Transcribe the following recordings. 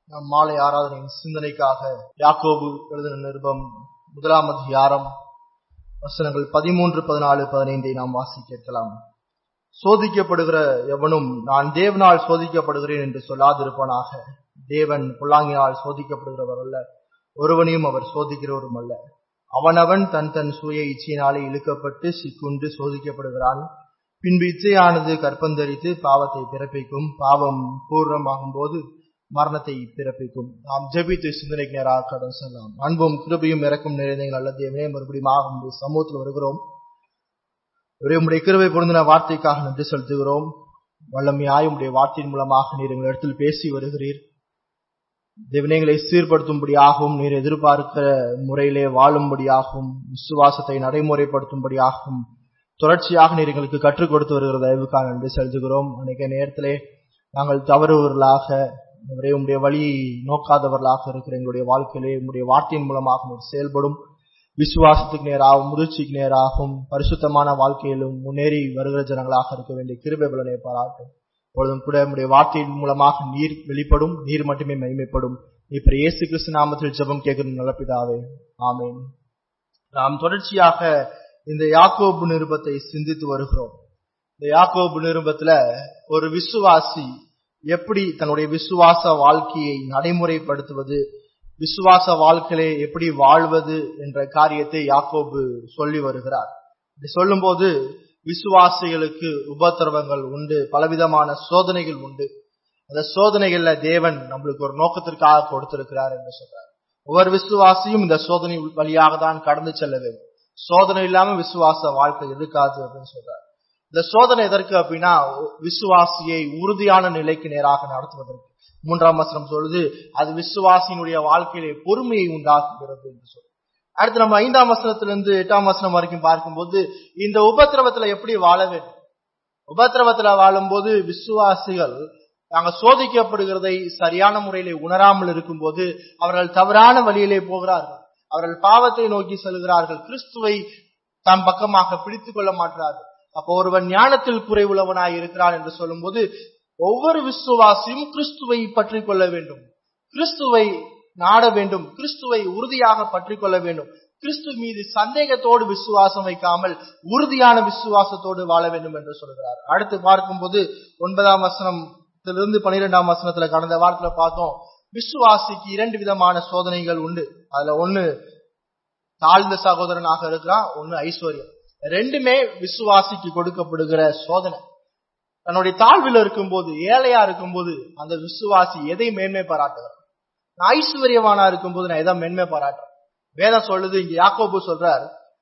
நம் மாலை ஆராதனையின் சிந்தனைக்காக யாக்கோபு எழுதின நிருபம் 1 அதிகாரம் வசனங்கள் 13, 14, 15 நாம் வாசிக்க கேட்கலாம். சோதிக்கப்படுகிற எவனும் நான் தேவனால் சோதிக்கப்படுகிறேன் என்று சொல்லாதிருப்பானாக. தேவன் பொல்லாங்கினால் சோதிக்கப்படுகிறவர் அல்ல, ஒருவனையும் அவர் சோதிக்கிறவரும் அல்ல. அவனவன் தன் சுய இச்சையினாலே இழுக்கப்பட்டு சிக்குண்டு சோதிக்கப்படுகிறான். பின்பு இச்சையானது கற்பந்தரித்து பாவத்தை பிறப்பிக்கும், பாவம் பூர்ணமாகும் போது மரணத்தை பிறப்பிக்கும். நாம் ஜெபித்து சிந்தனைக்கு நேராக கடன் செல்லலாம். அன்பும் கிருபையும் இறக்கும் நிறைந்த நல்ல தேவனே, மறுபடியும் சமூகத்தில் வருகிறோம். உடைய கிருபை பொருந்தின வார்த்தைக்காக நன்றி செலுத்துகிறோம். வல்லமையாய் உடைய வார்த்தையின் மூலமாக நீர் எங்கள் இடத்தில் பேசி வருகிறீர். தேவனைகளை சீர்படுத்தும்படியாகவும், நீர் எதிர்பார்க்கிற முறையிலே வாழும்படியாகவும், விசுவாசத்தை நடைமுறைப்படுத்தும்படியாகவும் தொடர்ச்சியாக நீர் எங்களுக்கு கற்றுக் கொடுத்து வருகிற தயவுக்காக நன்றி செலுத்துகிறோம். அநேக நேரத்திலே நாங்கள் தவறுவர்களாக, உடைய வழியை நோக்காதவர்களாக இருக்கிற எங்களுடைய வாழ்க்கையிலே உங்களுடைய வார்த்தையின் மூலமாக நீர் செயல்படும். விசுவாசத்துக்கு நேராகவும், முதிர்ச்சிக்கு நேராகவும், பரிசுத்தமான வாழ்க்கையிலும் முன்னேறி வருகிற ஜனங்களாக இருக்க வேண்டிய கிருபை பலனை பாராட்டும். பொழுதும் கூட உடைய வார்த்தையின் மூலமாக நீர் வெளிப்படும், நீர் மட்டுமே மகிமைப்படும். இப்ப இயேசு கிறிஸ்து நாமத்தில் ஜெபம் கேட்கிற நல்ல பிதாவே, ஆமென். நாம் தொடர்ச்சியாக இந்த யாக்கோபு நிருபத்தை சிந்தித்து வருகிறோம். இந்த யாக்கோபு நிருபத்துல ஒரு விசுவாசி எப்படி தன்னுடைய விசுவாச வாழ்க்கையை நடைமுறைப்படுத்துவது, விசுவாச வாழ்க்கையிலே எப்படி வாழ்வது என்ற காரியத்தை யாக்கோபு சொல்லி வருகிறார். இப்படி சொல்லும் போது விசுவாசிகளுக்கு உபத்திரவங்கள் உண்டு, பலவிதமான சோதனைகள் உண்டு. அந்த சோதனைகள்ல தேவன் நம்மளுக்கு ஒரு நோக்கத்திற்காக கொடுத்திருக்கிறார் என்று சொல்றார். ஒவ்வொரு விசுவாசியும் இந்த சோதனை வழியாக தான் கடந்து செல்ல வேண்டும். சோதனை இல்லாம விசுவாச வாழ்க்கை இருக்காது அப்படின்னு சொல்றார். இந்த சோதனை எதற்கு அப்படின்னா, விசுவாசியை உறுதியான நிலைக்கு நேராக நடத்துவதற்கு. 3ஆம் வசனம் சொல்லுது, அது விசுவாசியினுடைய வாழ்க்கையிலே பொறுமையை உண்டாக்குகிறது என்று சொல்லுது. அடுத்து நம்ம 5ஆம் வசனத்திலிருந்து 8ஆம் வசனம் வரைக்கும் பார்க்கும்போது இந்த உபத்திரவத்துல எப்படி வாழ வேண்டும். உபத்திரவத்துல வாழும் போது விசுவாசிகள் நாங்கள் சோதிக்கப்படுகிறதை சரியான முறையிலே உணராமல் இருக்கும் போது அவர்கள் தவறான வழியிலே போகிறார்கள். அவர்கள் பாவத்தை நோக்கி செல்கிறார்கள். கிறிஸ்துவை தம் பக்கமாக பிடித்துக் கொள்ள மாட்டார்கள். அப்போ ஒருவன் ஞானத்தில் குறைவுள்ளவனாய் இருக்கிறான் என்று சொல்லும் போது ஒவ்வொரு விசுவாசியும் கிறிஸ்துவை பற்றி கொள்ள வேண்டும், கிறிஸ்துவை நாட வேண்டும், கிறிஸ்துவை உறுதியாக பற்றி கொள்ள வேண்டும். கிறிஸ்து மீது சந்தேகத்தோடு விசுவாசம் வைக்காமல் உறுதியான விசுவாசத்தோடு வாழ வேண்டும் என்று சொல்கிறார். அடுத்து பார்க்கும்போது 9ஆம் வசனத்திலிருந்து 12ஆம் வசனத்துல கடந்த வாரத்துல பார்த்தோம், விசுவாசிக்கு 2 விதமான சோதனைகள் உண்டு. அதுல ஒண்ணு தாழ்ந்த சகோதரனாக இருக்கிறான், ஒண்ணு ஐஸ்வர்யம். ரெண்டுமே விசுவாசிக்கு கொடுக்கப்படுகிற சோதனை. தன்னுடைய தாழ்வில் இருக்கும்போது, ஏழையா இருக்கும்போது அந்த விசுவாசி எதை மேன்மை பாராட்டுகிறார்? நான் ஐஸ்வர்யவானா இருக்கும்போது நான் எதை மேன்மை பாராட்டுறேன்? வேதம் சொல்லுது, இங்க யாக்கோபு சொல்றார்,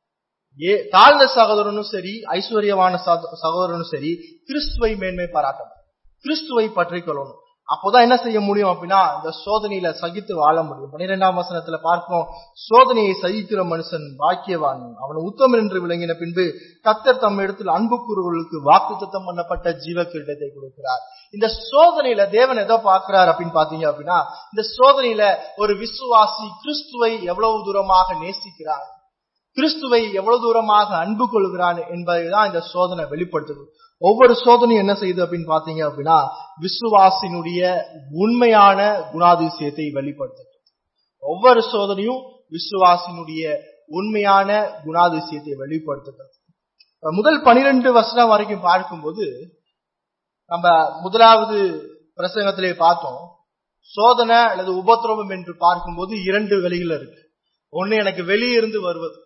தாழ்ந்த சகோதரனும் சரி, ஐஸ்வர்யவான சகோதரனும் சரி, கிறிஸ்துவை மேன்மை பாராட்டணும், கிறிஸ்துவை பற்றி கொள்ளணும். அப்போதான் என்ன செய்ய முடியும் அப்படின்னா, இந்த சோதனையில சகித்து வாழ முடியும். 12ஆம் வசனத்துல பார்ப்போம், சோதனையை சகிக்கிற மனுஷன் பாக்கியவான், அவன் உத்தமன் என்று விளங்கின பின்பு கர்த்தர் தம் இடத்தில் அன்பு கூறுவர்களுக்கு வாக்குத்தத்தம் பண்ணப்பட்ட ஜீவ கிரீடத்தை கொடுக்கிறார். இந்த சோதனையில தேவன் எதை பார்க்கிறார் அப்படின்னு பாத்தீங்க அப்படின்னா, இந்த சோதனையில ஒரு விசுவாசி கிறிஸ்துவை எவ்வளவு தூரமாக நேசிக்கிறான், கிறிஸ்துவை எவ்வளவு தூரமாக அன்பு கொள்கிறான் என்பதைதான் இந்த சோதனை வெளிப்படுத்துது. ஒவ்வொரு சோதனையும் என்ன செய்யுது அப்படின்னு பாத்தீங்க அப்படின்னா, விசுவாசினுடைய உண்மையான குணாதிசயத்தை வெளிப்படுத்துது. ஒவ்வொரு சோதனையும் விசுவாசினுடைய உண்மையான குணாதிசயத்தை வெளிப்படுத்துகிறது. முதல் 12 வசனம் வரைக்கும் பார்க்கும்போது நம்ம முதலாவது பிரசங்கத்திலே பார்த்தோம், சோதனை அல்லது உபத்திரவம் என்று பார்க்கும்போது 2 வழிகள் இருக்கு. ஒண்ணு எனக்கு வெளியிருந்து வருவது,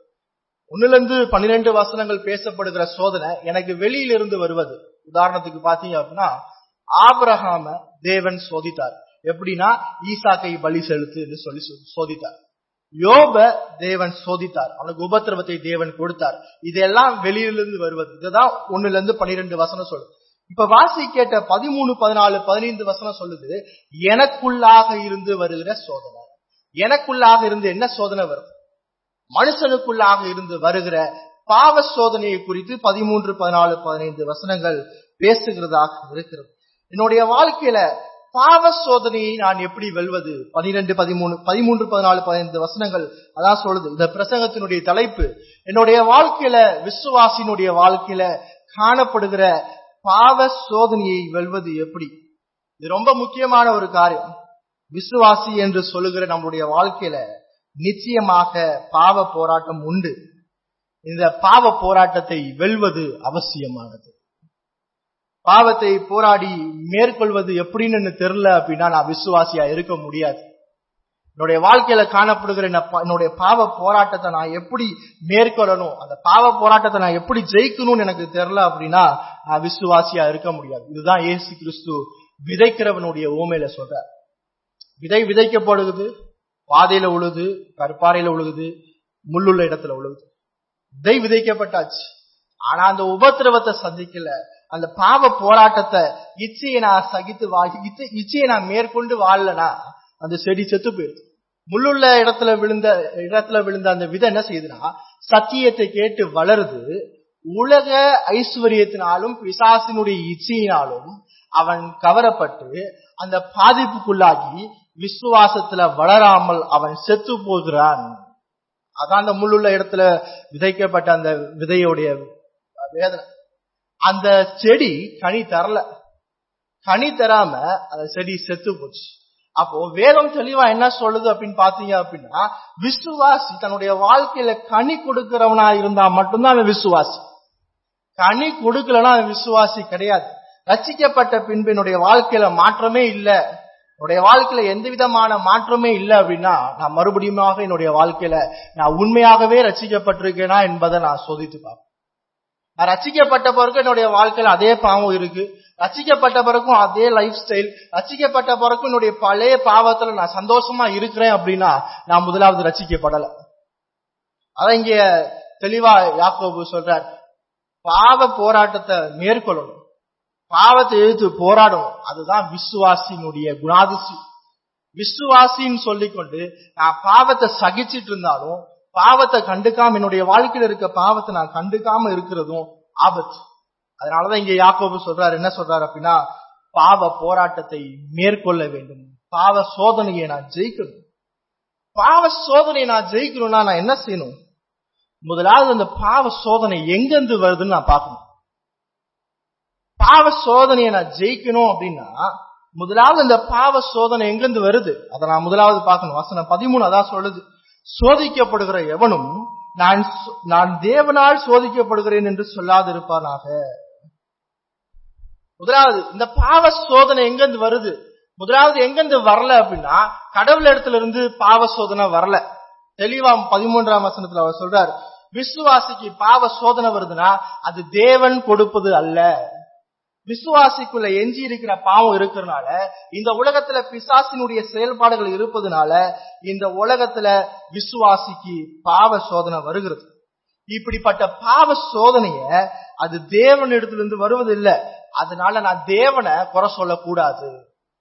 1-12 வசனங்கள் பேசப்படுகிற சோதனை எனக்கு வெளியிலிருந்து வருவது. உதாரணத்துக்கு பாத்தீங்க அப்படின்னா, ஆபிரகாம தேவன் சோதித்தார். எப்படின்னா, ஈசாக்கை பலி செலுத்து என்று சொல்லி சோதித்தார். யோப தேவன் சோதித்தார், அவனுக்கு உபத்திரவத்தை தேவன் கொடுத்தார். இதெல்லாம் வெளியிலிருந்து வருவது. இதுதான் 1-12 வசனம் சொல்லுது. இப்ப வாசி கேட்ட 13, 14, 15 வசனம் சொல்லுது, எனக்குள்ளாக இருந்து வருகிற சோதனை. எனக்குள்ளாக இருந்து என்ன சோதனை வருது? மனுஷனுக்குள்ளாக இருந்து வருகிற பாவ சோதனையை குறித்து 13, 14, 15 வசனங்கள் பேசுகிறதாக இருக்கிறது. என்னுடைய வாழ்க்கையில பாவ சோதனையை நான் எப்படி வெல்வது? 12, 13, 14, 15 வசனங்கள் அதான் சொல்லுது. இந்த பிரசங்கத்தினுடைய தலைப்பு, என்னுடைய வாழ்க்கையில, விசுவாசினுடைய வாழ்க்கையில காணப்படுகிற பாவ சோதனையை வெல்வது எப்படி. இது ரொம்ப முக்கியமான ஒரு காரியம். விசுவாசி என்று சொல்லுகிற நம்முடைய வாழ்க்கையில நிச்சயமாக பாவ போராட்டம் உண்டு. இந்த பாவ போராட்டத்தை வெல்வது அவசியமானது. பாவத்தை போராடி மேற்கொள்வது எப்படின்னு தெரியல அப்படின்னா நான் விசுவாசியா இருக்க முடியாது. என்னுடைய வாழ்க்கையில காணப்படுகிற என்னுடைய பாவ போராட்டத்தை நான் எப்படி மேற்கொள்ளணும், அந்த பாவ போராட்டத்தை நான் எப்படி ஜெயிக்கணும்னு எனக்கு தெரியல அப்படின்னா நான் விசுவாசியா இருக்க முடியாது. இதுதான் இயேசு கிறிஸ்து விதைக்கிறவனுடைய ஓமையில சொல்றார். விதை விதைக்கப்படுகிறது, பாதையில உழுது, கற்பாறையில உழுகுது, முள்ளுள்ள இடத்துல உழுகுது. விதை விதைக்கப்பட்டாச்சு, ஆனா அந்த உபத்திரவத்தை சந்திக்கல. அந்த பாவ போராட்டத்தை இச்சையை நான் சகித்து இச்சையை நான் மேற்கொண்டு வாழலனா அந்த செடி செத்து போயிடுது. முள்ளுள்ள இடத்துல விழுந்த அந்த விதை என்ன செய்யுதுன்னா சத்தியத்தை கேட்டு வளருது. உலக ஐஸ்வர்யத்தினாலும் பிசாசினுடைய இச்சையினாலும் அவன் கவரப்பட்டு அந்த பாதிப்புக்குள்ளாகி விசுவாசத்துல வளராமல் அவன் செத்து போகிறான். அதான் அந்த முள்ளுள்ள இடத்துல விதைக்கப்பட்ட அந்த விதையுடைய வேதனை. அந்த செடி கனி தரல, கனி தராம அந்த செடி செத்து போச்சு. அப்போ வேதம் தெளிவா என்ன சொல்லுது அப்படின்னு பாத்தீங்க அப்படின்னா, விசுவாசி தன்னுடைய வாழ்க்கையில கனி கொடுக்கிறவனா இருந்தா மட்டும்தான் அவன் விசுவாசி. கனி கொடுக்கலன்னா அவன் விசுவாசி கிடையாது. ரட்சிக்கப்பட்ட பின்பு என்னுடைய வாழ்க்கையில மாற்றமே இல்ல, என்னுடைய வாழ்க்கையில எந்த விதமான மாற்றமே இல்லை அப்படின்னா நான் மறுபடியும் என்னுடைய வாழ்க்கையில நான் உண்மையாகவே ரட்சிக்கப்பட்டிருக்கேனா என்பதை நான் சோதித்து பார்ப்பேன். நான் ரட்சிக்கப்பட்ட பிறகு என்னுடைய வாழ்க்கையில அதே பாவம் இருக்கு, ரட்சிக்கப்பட்ட பிறகும் அதே லைஃப் ஸ்டைல், ரட்சிக்கப்பட்ட பிறகும் என்னுடைய பழைய பாவத்துல நான் சந்தோஷமா இருக்கிறேன் அப்படின்னா நான் முதலாவது ரட்சிக்கப்படல. அதான் இங்க தெளிவா யாக்கோபு சொல்றார், பாவ போராட்டத்தை மேற்கொள்ளணும், பாவத்தை எதிர்த்து போராடணும். அதுதான் விசுவாசியினுடைய குணாதிசயம். விசுவாசின்னு சொல்லிக்கொண்டு நான் பாவத்தை சகிச்சிட்டு இருந்தாலும், பாவத்தை கண்டுக்காம என்னுடைய வாழ்க்கையில இருக்க பாவத்தை நான் கண்டுக்காம இருக்கிறதும் ஆபத்து. அதனாலதான் இங்க யாக்கோபு சொல்றாரு, என்ன சொல்றாரு அப்படின்னா, பாவ போராட்டத்தை மேற்கொள்ள வேண்டும், பாவ சோதனையை நான் ஜெயிக்கணும். பாவ சோதனையை நான் ஜெயிக்கணும்னா நான் என்ன செய்யணும்? முதலாவது அந்த பாவ சோதனை எங்கிருந்து வருதுன்னு நான் பார்க்கணும். பாவ சோதனையை நான் ஜெயிக்கணும் அப்படின்னா முதலாவது அந்த பாவ சோதனை எங்கிருந்து வருது அதை நான் முதலாவது பார்க்கணும். வசனம் 13 அதான் சொல்லுது, சோதிக்கப்படுகிற எவனும் நான் தேவனால் சோதிக்கப்படுகிறேன் என்று சொல்லாதிருப்பானாக. முதலாவது இந்த பாவ சோதனை எங்கிருந்து வருது? முதலாவது எங்கிருந்து வரல அப்படின்னா கடவுள் இடத்துல இருந்து பாவ சோதனை வரல. தெளிவா 13ஆம் வசனத்துல அவர் சொல்றார், விசுவாசிக்கு பாவ சோதனை வருதுன்னா அது தேவன் கொடுப்பது அல்ல. விசுவாசிக்குள்ள எஞ்சி இருக்கிற பாவம் இருக்கிறதுனால, இந்த உலகத்துல பிசாசினுடைய செயல்பாடுகள் இருப்பதுனால இந்த உலகத்துல விசுவாசிக்கு பாவ சோதனை வருகிறது. இப்படிப்பட்ட பாவ சோதனைய அது தேவனிடத்திலிருந்து வருவதில்லை. அதனால நான் தேவனை குறை சொல்லக்கூடாது.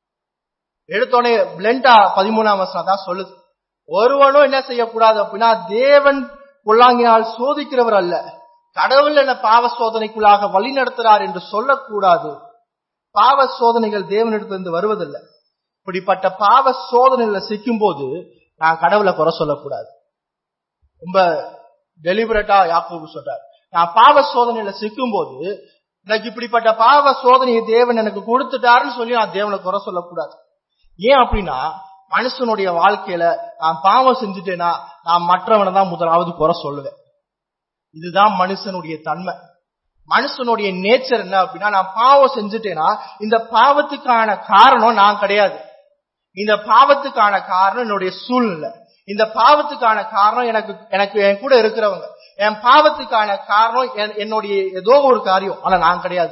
எடுத்தோடனே பிளண்டா 13ஆம் வசனம் தான் சொல்லுது, ஒருவனும் என்ன செய்யக்கூடாது அப்படின்னா தேவன் பொல்லாங்கினால் சோதிக்கிறவர் அல்ல, கடவுள் என்ன பாவ சோதனைக்குள்ளாக வழி நடத்துறார் என்று சொல்லக்கூடாது. பாவ சோதனைகள் தேவனிடத்திலிருந்து வருவதில்லை. இப்படிப்பட்ட பாவ சோதனைகளை சிக்கும் போது நான் கடவுளை குறை சொல்லக்கூடாது. ரொம்ப டெலிபரேட்டா யாக்கோபு சொல்றார், நான் பாவ சோதனையில சிக்கும் போது எனக்கு இப்படிப்பட்ட பாவ சோதனையை தேவன் எனக்கு கொடுத்துட்டாருன்னு சொல்லி நான் தேவனை குறை சொல்லக்கூடாது. ஏன் அப்படின்னா மனுஷனுடைய வாழ்க்கையில நான் பாவம் செஞ்சுட்டேன்னா நான் மற்றவனை தான் முதலாவது குறை சொல்லுவேன். இதுதான் மனுஷனுடைய தன்மை, மனுஷனுடைய நேச்சர். என்ன அப்படின்னா, நான் பாவம் செஞ்சுட்டேன்னா இந்த பாவத்துக்கான காரணம் நான் கிடையாது, இந்த பாவத்துக்கான காரணம் என்னுடைய சூழ்நிலை, இந்த பாவத்துக்கான காரணம் எனக்கு என் கூட இருக்கிறவங்க, என் பாவத்துக்கான காரணம் என்னுடைய ஏதோ ஒரு காரியம், ஆனா நான் கிடையாது.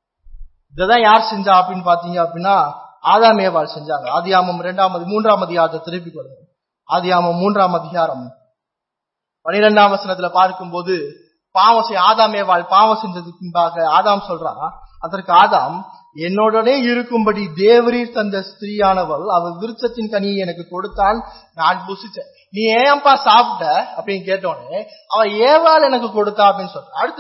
இதான் யார் செஞ்சா அப்படின்னு பாத்தீங்க அப்படின்னா ஆதாம் ஏவாள் செஞ்சாங்க. ஆதியாகமம் 3ஆம் அதிகாரத்தை திருப்பி கொள்ளுங்க. ஆதியாகமம் 3ஆம் அதிகாரம் 12ஆம் வசனத்துல பார்க்கும்போது ஆதாம் ஏவாள் பாவம் செஞ்சதுக்கு முன்பாக ஆதாம் சொல்றான், அதற்கு ஆதாம், என்னுடனே இருக்கும்படி தேவரீர் தந்த ஸ்திரீயானவள் அவள் விருட்சத்தின் கனியை எனக்கு கொடுத்தான், நான் புசிச்சேன். நீ ஏன்பா சாப்பிட்ட அப்படின்னு கேட்டோன்னே அவ ஏவாள் எனக்கு கொடுத்தா அப்படின்னு சொல்ற. அடுத்து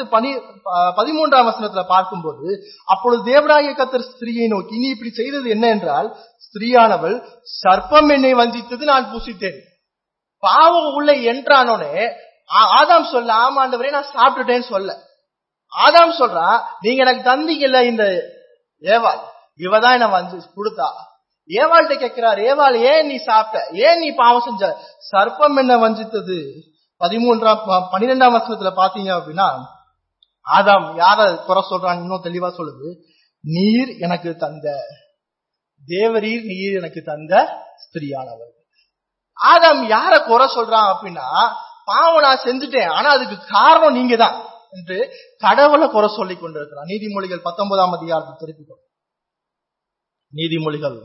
13ஆம் வசனத்துல பார்க்கும்போது, அப்பொழுது தேவனாகிய கர்த்தர் ஸ்திரீயை நோக்கி, நீ இப்படி செய்தது என்ன என்றால், ஸ்திரீயானவள் சர்ப்பம் என்னை வஞ்சித்தது, நான் புசித்தேன். பாவம் உள்ள என்றானோனே ஆதாம் சொல்ல, ஆமாண்டவரே நான் சாப்பிட்டுட்டேன்னு சொல்ல. ஆதாம் சொல்றான், நீங்க எனக்கு தந்தீங்கல்ல இந்த ஏவாள், இவதான் என்ன வந்து கொடுத்தா, ஏவாள்கிட்ட கேட்கிறார், ஏவாள் ஏன் நீ சாப்பிட்ட, ஏன் நீ பாவம் செஞ்ச, சர்ப்பம் என்ன வஞ்சித்தது. 12ஆம் வசனத்துல பாத்தீங்க அப்படின்னா ஆதாம் யார குறை சொல்றான் இன்னும் தெளிவா சொல்லுது. நீர் எனக்கு தந்த தேவரீர், நீர் எனக்கு தந்த ஸ்திரியானவர். ஆதாம் யார குறை சொல்றான் அப்படின்னா, பாவம் நான் செஞ்சுட்டேன், ஆனா அதுக்கு காரணம் நீங்க தான் என்று கடவுளை குறை சொல்லிக் கொண்டிருக்கிறான். நீதிமொழிகள் 19ஆம் அதிகாரத்தை திருப்பிக்கோ. நீதிமொழிகள்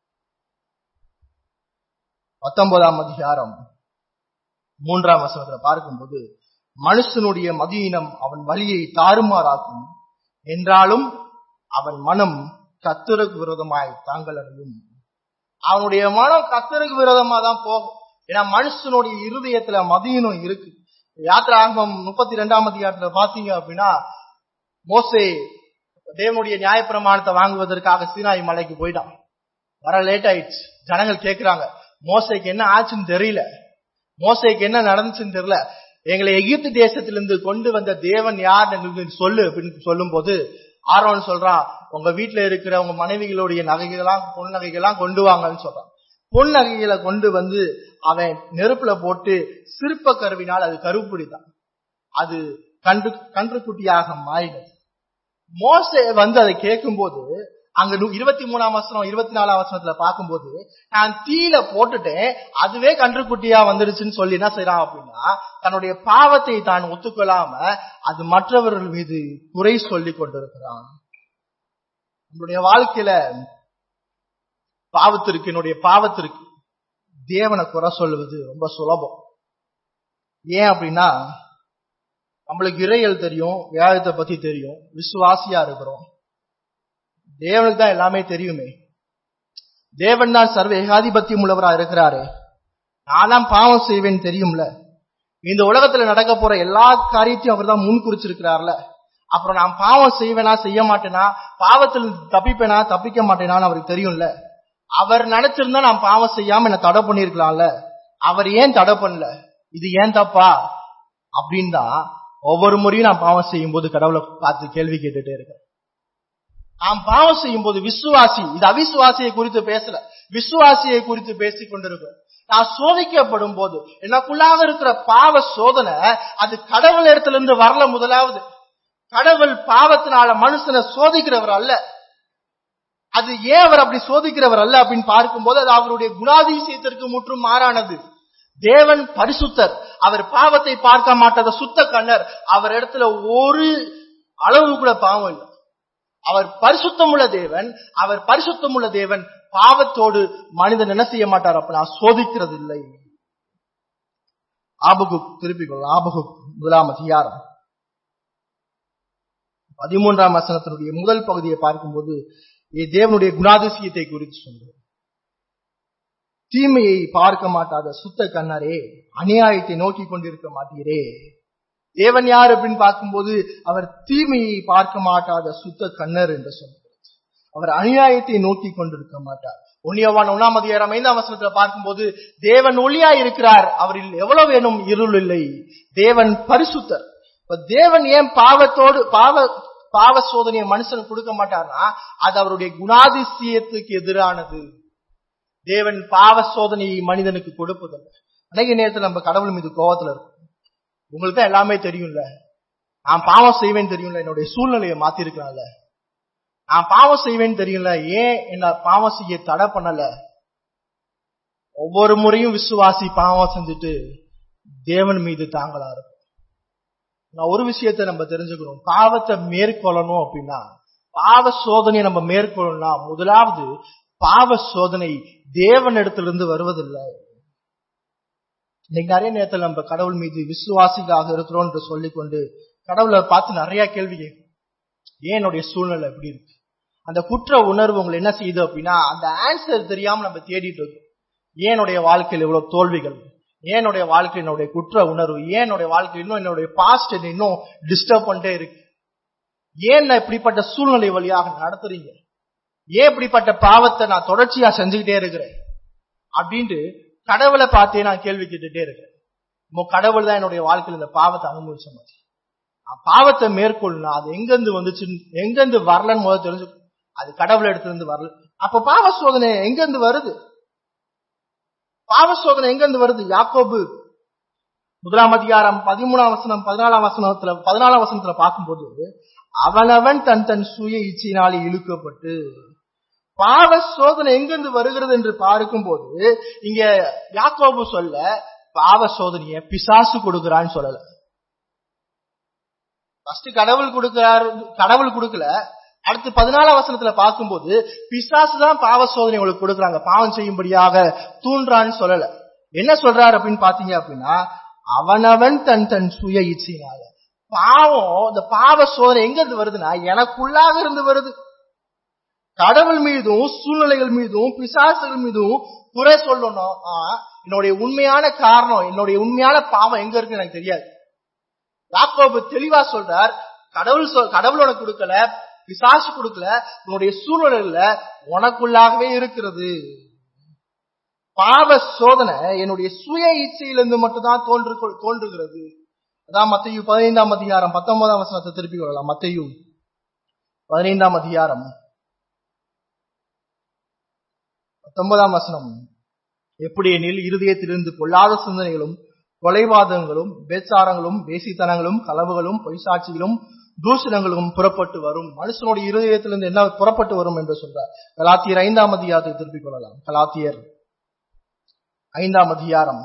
19ஆம் அதிகாரம் 3ஆம் வசனத்துல பார்க்கும்போது, மனுஷனுடைய மதியினம் அவன் வழியை தாறுமாறாக்கும், என்றாலும் அவன் மனம் கர்த்தருக்கு விரோதமாய் தாங்கள் அறியும். அவனுடைய மனம் கர்த்தருக்கு விரோதமா தான் போகும். ஏன்னா மனுஷனுடைய இருதயத்துல மதியினம் இருக்கு. யாத்திராகமம் 32ஆம் அதிகாரத்துல பாத்தீங்க அப்படின்னா, மோசே தேவனுடைய நியாயப்பிரமாணத்தை வாங்குவதற்காக சீனாய் மலைக்கு போயிட்டான். வர லேட் ஆயிடுச்சு. ஜனங்கள் கேட்கிறாங்க, மோசேக்கு என்ன ஆச்சுன்னு தெரியல, மோசேக்கு என்ன நடந்துச்சுன்னு தெரியல, எங்களை எகிப்து தேசத்திலிருந்து கொண்டு வந்த தேவன் யார் எங்களுக்கு சொல்லு அப்படின்னு சொல்லும் போது, ஆரோன் சொல்றான், உங்க வீட்டுல இருக்கிற உங்க மனைவிகளுடைய நகைகள்லாம் பொன் நகைகள்லாம் கொண்டு வாங்கன்னு சொல்றான். பொன் நகைகளை கொண்டு வந்து அவன் நெருப்புல போட்டு சிற்ப கருவினால் அது கருப்பிடித்தான். அது கன்றுக்குட்டியாக மாறினது. மோசே வந்து அதை கேட்கும் போது, அங்க 23ஆம் வசனம் 24ஆம் வசனத்துல பார்க்கும்போது, நான் தீயில போட்டுட்டேன், அதுவே கன்றுக்குட்டியா வந்துருச்சுன்னு சொல்லி என்ன செய்யறான் அப்படின்னா, தன்னுடைய பாவத்தை தான் ஒத்துக்கொள்ளாம அது மற்றவர்கள் மீது குறை சொல்லி கொண்டிருக்கிறான். நம்முடைய வாழ்க்கையில என்னுடைய பாவத்திற்கு தேவனை குறை சொல்லுவது ரொம்ப சுலபம். ஏன் அப்படின்னா, நம்மளுக்கு இறையல் தெரியும், வேதத்தை பத்தி தெரியும், விசுவாசியா இருக்கிறோம். தேவனுக்கு தான் எல்லாமே தெரியுமே. தேவன் தான் சர்வ ஏகாதிபத்தியம் உள்ளவரா இருக்கிறாரு. நான் தான் பாவம் செய்வேன் தெரியும்ல. இந்த உலகத்துல நடக்க போற எல்லா காரியத்தையும் அவர் தான் முன் குறிச்சிருக்கிறார்ல. அப்புறம் நான் பாவம் செய்வேனா செய்ய மாட்டேனா, பாவத்தில் தப்பிப்பேனா தப்பிக்க மாட்டேனான்னு அவருக்கு தெரியும்ல. அவர் நினைச்சிருந்தா நான் பாவம் செய்யாம என்ன தடை பண்ணிருக்கலாம்ல. அவர் ஏன் தடை பண்ணல, இது ஏன் தப்பா அப்படின்னு தான் ஒவ்வொரு முறையும் நான் பாவம் செய்யும் போது கடவுளை பார்த்து கேள்வி கேட்டுட்டே இருக்கேன். நாம் பாவம் செய்யும் போது விசுவாசி, இது அவிசுவாசியை குறித்து பேசல, விசுவாசியை குறித்து பேசிக் கொண்டிருக்கோம். நான் சோதிக்கப்படும் போது எனக்குள்ளாக இருக்கிற பாவ சோதனை அது கடவுள் இடத்துல இருந்து வரல. முதலாவது, கடவுள் பாவத்தினால மனுஷனை சோதிக்கிறவர் அல்ல. அது ஏன் அவர் அப்படி சோதிக்கிறவர் அல்ல அப்படின்னு பார்க்கும்போது, அது அவருடைய குணாதிசயத்திற்கு முற்றும் மாறானது. தேவன் பரிசுத்தர், அவர் பாவத்தை பார்க்க மாட்டாத சுத்த கண்ணர். அவர் இடத்துல ஒரு அளவு கூட பாவம் இல்லை. அவர் பரிசுத்தமுள்ள தேவன். அவர் பரிசுத்தமுள்ள தேவன் பாவத்தோடு மனிதன் என்ன செய்ய மாட்டார் அப்படின்னா சோதிக்கிறது இல்லை. ஆபகுக் திருப்பிக்கொள்ள, ஆபகுக் 1ஆம் அதிகாரம் 13ஆம் வசனத்தினுடைய முதல் பகுதியை பார்க்கும்போது தேவனுடைய குணாதிசயத்தை குறித்து சொல்றார். தீமையை பார்க்க மாட்டாத சுத்த கண்ணரே, அநியாயத்தை நோக்கி கொண்டிருக்க மாட்டீரே. தேவன் யார் அப்படின்னு பார்க்கும்போது அவர் தீமையை பார்க்க மாட்டாத சுத்த கண்ணர் என்று சொல்கிறார். அவர் அநியாயத்தை நோக்கி கொண்டிருக்க மாட்டார். 1 அதிகாரம் 5ஆம் வசனத்துல பார்க்கும்போது தேவன் ஒளியா இருக்கிறார், அவரில் எவ்வளவு வேணும் இருள் இல்லை. தேவன் பரிசுத்தர். தேவன் ஏன் பாவ சோதனையை மனுஷன் கொடுக்க மாட்டார்னா, அது அவருடைய குணாதிசயத்துக்கு எதிரானது. தேவன் பாவ சோதனையை மனிதனுக்கு கொடுப்பதில்லை. அன்றைய நேரத்தில் நம்ம கடவுள் மீது கோபத்துல இருக்கும். உங்களுக்கு தான் எல்லாமே தெரியும்ல, நான் பாவம் செய்வேன்னு தெரியும்ல, என்னுடைய சூழ்நிலையை மாத்தி இருக்கலாம்ல, நான் பாவம் செய்வேன்னு தெரியும்ல, ஏன் என்ன பாவம் செய்ய தடை பண்ணல. ஒவ்வொரு முறையும் விசுவாசி பாவம் செஞ்சுட்டு தேவன் மீது தாங்களா இருக்கும். நான் ஒரு விஷயத்தை நம்ம தெரிஞ்சுக்கணும், பாவத்தை மேற்கொள்ளணும் அப்படின்னா, பாவ சோதனையை நம்ம மேற்கொள்ளணும்னா முதலாவது பாவ சோதனை தேவன் இடத்திலிருந்து வருவதில்லை. இன்னைக்கு நிறைய நேரத்தில் நம்ம கடவுள் மீது விசுவாசிகளாக இருக்கிறோம் என்று சொல்லிக்கொண்டு கடவுளை பார்த்து நிறைய கேள்வி கேட்கும். ஏன் என்னுடைய சூழ்நிலை எப்படி இருக்கு, அந்த குற்ற உணர்வு உங்களை என்ன செய்யுது அப்படின்னா அந்த ஆன்சர் தெரியாம நம்ம தேடிட்டு இருக்கோம். ஏன் என்னுடைய வாழ்க்கையில் இவ்வளவு தோல்விகள், ஏன் என்னுடைய வாழ்க்கை, என்னுடைய குற்ற உணர்வு, ஏன் என்னுடைய வாழ்க்கை இன்னும் என்னுடைய பாஸ்ட் இன்னும் டிஸ்டர்ப் பண்ணிட்டே இருக்கு, ஏன் இப்படிப்பட்ட சூழ்நிலை வழியாக நடத்துறீங்க, ஏன் இப்படிப்பட்ட பாவத்தை நான் தொடர்ச்சியா செஞ்சுக்கிட்டே இருக்கிறேன் அப்படின்ட்டு கடவுளை பார்த்தே நான் கேள்வி கேட்டுட்டே இருக்கிறேன். கடவுள் தான் என்னுடைய வாழ்க்கையில் இந்த பாவத்தை அனுபவிச்ச மாதிரி. பாவத்தை மேற்கொள்ளணும், அது எங்கிருந்து வந்துச்சு, எங்கிருந்து வரலன்னு முதல்ல தெரிஞ்சு, அது கடவுள் இடத்துல இருந்து வரல. அப்ப பாவ சோதனை எங்க இருந்து வருது? பாவ சோதனை எங்க இருந்து வருது? யாக்கோபு 1 அதிகாரம் 13 வசனம் 14 வசனத்துல பார்க்கும்போது, அவனவன் தன் தன் சுய இச்சையினாலே இழுக்கப்பட்டு. பாவ சோதனை எங்கிருந்து வருகிறது என்று பார்க்கும்போது, இங்க யாக்கோபு சொல்ல பாவ சோதனைய பிசாசு கொடுக்கிறான்னு சொல்லல. ஃபர்ஸ்ட் கடவுள் கொடுக்கல. அடுத்து 14 வசனத்துல பார்க்கும்போது பிசாசு தான் பாவ சோதனை உங்களுக்கு கொடுக்கறாங்க, பாவம் செய்யும்படியாக தூண்டுறான்னு சொல்லல. என்ன சொல்றாரு அப்படின்னு பாத்தீங்க அப்படின்னா, அவனவன் தன் தன் சுய இச்சையினால. பாவம், இந்த பாவ சோதனை எங்க இருந்து வருதுன்னா எனக்குள்ளாக இருந்து வருது. கடவுள் மீதும் சூழ்நிலைகள் மீதும் பிசாசுகள் மீதும் குறை சொல்லணும். என்னுடைய உண்மையான காரணம், என்னுடைய உண்மையான பாவம் எங்க இருக்கு எனக்கு தெரியாது. யாக்கோபு தெளிவா சொல்றார், கடவுள் உனக்கு கொடுக்கல, பிசாசு கொடுக்கல, உன்னுடைய சூழ்நிலையில உனக்குள்ளாகவே இருக்கிறது. பாவ சோதனை என்னுடைய சுய இச்சையிலிருந்து மட்டும்தான் தோன்றுகிறது. அதான் மத்தேயு 15 அதிகாரம் 19 வசனத்தை திருப்பி கொள்ளலாம். மத்தேயு 15 அதிகாரம் 19 வசனம். எப்படி எனில் இருதயத்திலிருந்து பொல்லாத சிந்தனைகளும் கொலைவாதங்களும் பேச்சாரங்களும் வேசித்தனங்களும் களவுகளும் பொய்சாட்சிகளும் தூஷணங்களும் புறப்பட்டு வரும். மனுஷனுடைய இருதயத்திலிருந்து என்ன புறப்பட்டு வரும் என்று சொல்றார். கலாத்தியர் 5 அதிகாரத்தை திருப்பிக் கொள்ளலாம். கலாத்தியர் 5 அதிகாரம்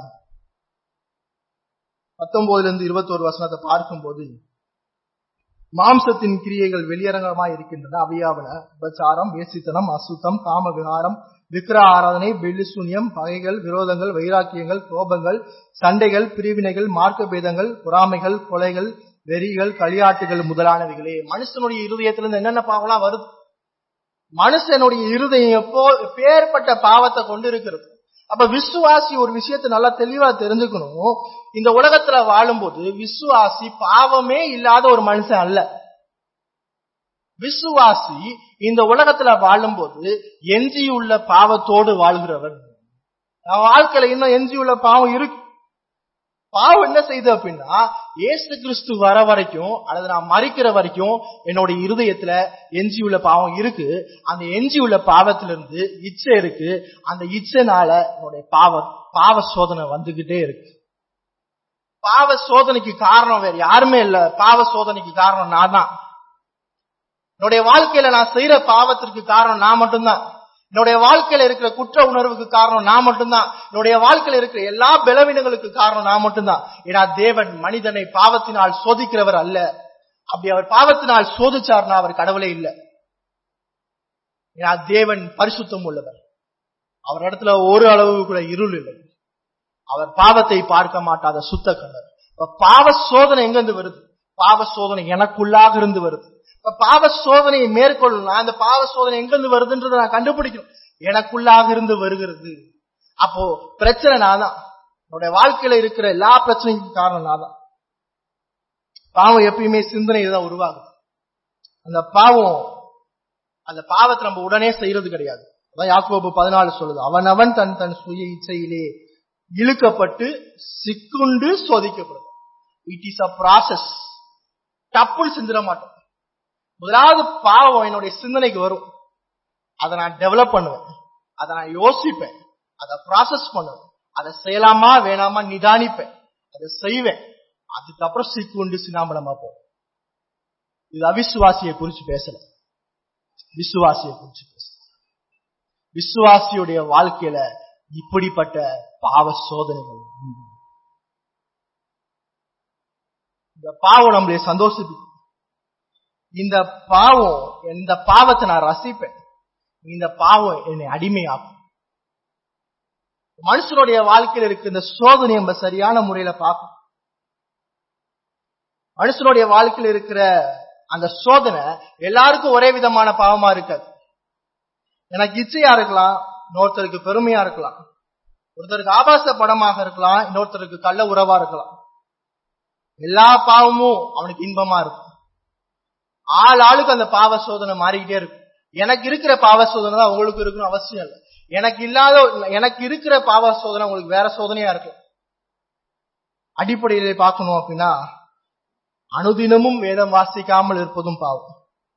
19 21 வசனத்தை பார்க்கும்போது, மாம்சத்தின் கிரியைகள் வெளியரங்கமாய் இருக்கின்றன. அவையாவன உபச்சாரம், வேசித்தனம், அசுத்தம், காம விகாரம், விக்கிர ஆராதனை, பெல்லிசூன்யம், பகைகள், விரோதங்கள், வைராக்கியங்கள், கோபங்கள், சண்டைகள், பிரிவினைகள், மார்க்க பேதங்கள், பொறாமைகள், கொலைகள், வெறிகள், களியாட்டுகள் முதலானவைகளே. மனுஷனுடைய இருதயத்திலிருந்து என்னென்ன பாவம்லாம் வருது? மனுஷனுடைய இருதயம் எப்பேற்பட்ட பாவத்தை கொண்டு இருக்கிறது. அப்ப விசுவாசி ஒரு விஷயத்தை நல்லா தெளிவா தெரிஞ்சுக்கணும். இந்த உலகத்துல வாழும்போது விசுவாசி பாவமே இல்லாத ஒரு மனுஷன் அல்ல. விசுவாசி இந்த உலகத்துல வாழும்போது எஞ்சியுள்ள பாவத்தோடு வாழ்கிறவன். வாழ்க்கையில இன்னும் எஞ்சியுள்ள பாவம் இருக்கு. பாவம் என்ன செய்யுது அப்படின்னா, இயேசு கிறிஸ்து வர வரைக்கும் அல்லது நான் மரிக்கிற வரைக்கும் என்னுடைய இருதயத்துல எஞ்சியுள்ள பாவம் இருக்கு. அந்த எஞ்சியுள்ள பாவத்திலிருந்து இச்சை இருக்கு. அந்த இச்சைனால என்னுடைய பாவ சோதனை வந்துகிட்டே இருக்கு. பாவ சோதனைக்கு காரணம் வேற யாருமே இல்ல. பாவ சோதனைக்கு காரணம் நான் தான். என்னுடைய வாழ்க்கையில நான் செய்யற பாவத்திற்கு காரணம் நான் மட்டும்தான். என்னுடைய வாழ்க்கையில இருக்கிற குற்ற உணர்வுக்கு காரணம் நான் மட்டும்தான். என்னுடைய வாழ்க்கையில இருக்கிற எல்லா பலவீனங்களுக்கு காரணம் நான் மட்டும்தான். ஏன்னா தேவன் மனிதனை பாவத்தினால் சோதிக்கிறவர் அல்ல. அப்படி அவர் பாவத்தினால் சோதிச்சார்னா அவர் கடவுளே இல்லை. ஏன்னா தேவன் பரிசுத்தம் உள்ளவர். அவர் இடத்துல ஒரு அளவு கூட இருள் இல்லை. அவர் பாவத்தை பார்க்க மாட்டாத சுத்த கண்ணர். பாவ சோதனை எங்க இருந்து வருது? பாவ சோதனை எனக்குள்ளாக இருந்து வருது. பாவ சோதனையை மேற்கொள்ளலாம். அந்த பாவ சோதனை எங்க இருந்து வருதுன்றதை நான் கண்டுபிடிக்கணும். எனக்குள்ளாக இருந்து வருகிறது. அப்போ பிரச்சனை நான் தான். என்னுடைய வாழ்க்கையில இருக்கிற எல்லா பிரச்சனைக்கும் காரணம் நான் தான். பாவம் எப்பயுமே சிந்தனை தான் உருவாகுது. அந்த பாவத்தை நம்ம உடனே செய்யறது கிடையாது. அதான் யாக்கோபு 14 சொல்லுது, அவனவன் தன் தன் சுய இச்சையிலே இழுக்கப்பட்டு சிக்குண்டு சோதிக்கப்படும். It is a process. டப்புன்னு செஞ்சிட மாட்டோம். முதலாவது பாவம் என்னுடைய சிந்தனைக்கு வரும். அதை நான் டெவலப் பண்ணுவேன், அதை நான் யோசிப்பேன், அதை ப்ராசஸ் பண்ணுவேன், அதை செய்யலாமா வேணாமா நிதானிப்பேன், அதை செய்வேன். அதுக்கப்புறம் சிக்குண்டு சினாம்பலமா போவோம். இது அவிசுவாசியை குறிச்சு பேசல, விசுவாசியை குறிச்சு பேச. விசுவாசியுடைய வாழ்க்கையில இப்படிப்பட்ட பாவ சோதனைகள் உண்டு. இந்த பாவம் நம்மளை சந்தோஷிப்பிக்கும். இந்த பாவத்தை நான் ரசிப்பேன். இந்த பாவம் என்னை அடிமையாகும். மனுஷனுடைய வாழ்க்கையில் இருக்க இந்த சோதனை நம்ம சரியான முறையில பார்க்கும். மனுஷனுடைய வாழ்க்கையில் இருக்கிற அந்த சோதனை எல்லாருக்கும் ஒரே விதமான பாவமா இருக்காது. எனக்கு இச்சையா இருக்கலாம், இன்னொருத்தருக்கு பெருமையா இருக்கலாம், ஒருத்தருக்கு ஆபாச படமாக இருக்கலாம், இன்னொருத்தருக்கு கள்ள உறவா இருக்கலாம். எல்லா பாவமும் அவனுக்கு இன்பமா இருக்கும். ஆளுக்கு அந்த பாவ சோதனை மாறிக்கிட்டே இருக்கு. எனக்கு இருக்கிற பாவ சோதனை தான் உங்களுக்கு இருக்கணும் அவசியம் இல்லை. எனக்கு இருக்கிற பாவ சோதனை உங்களுக்கு வேற சோதனையா இருக்கு. அடிப்படையிலே பார்க்கணும் அப்படின்னா, அனுதினமும் வேதம் வாசிக்காமல் இருப்பதும் பாவம்,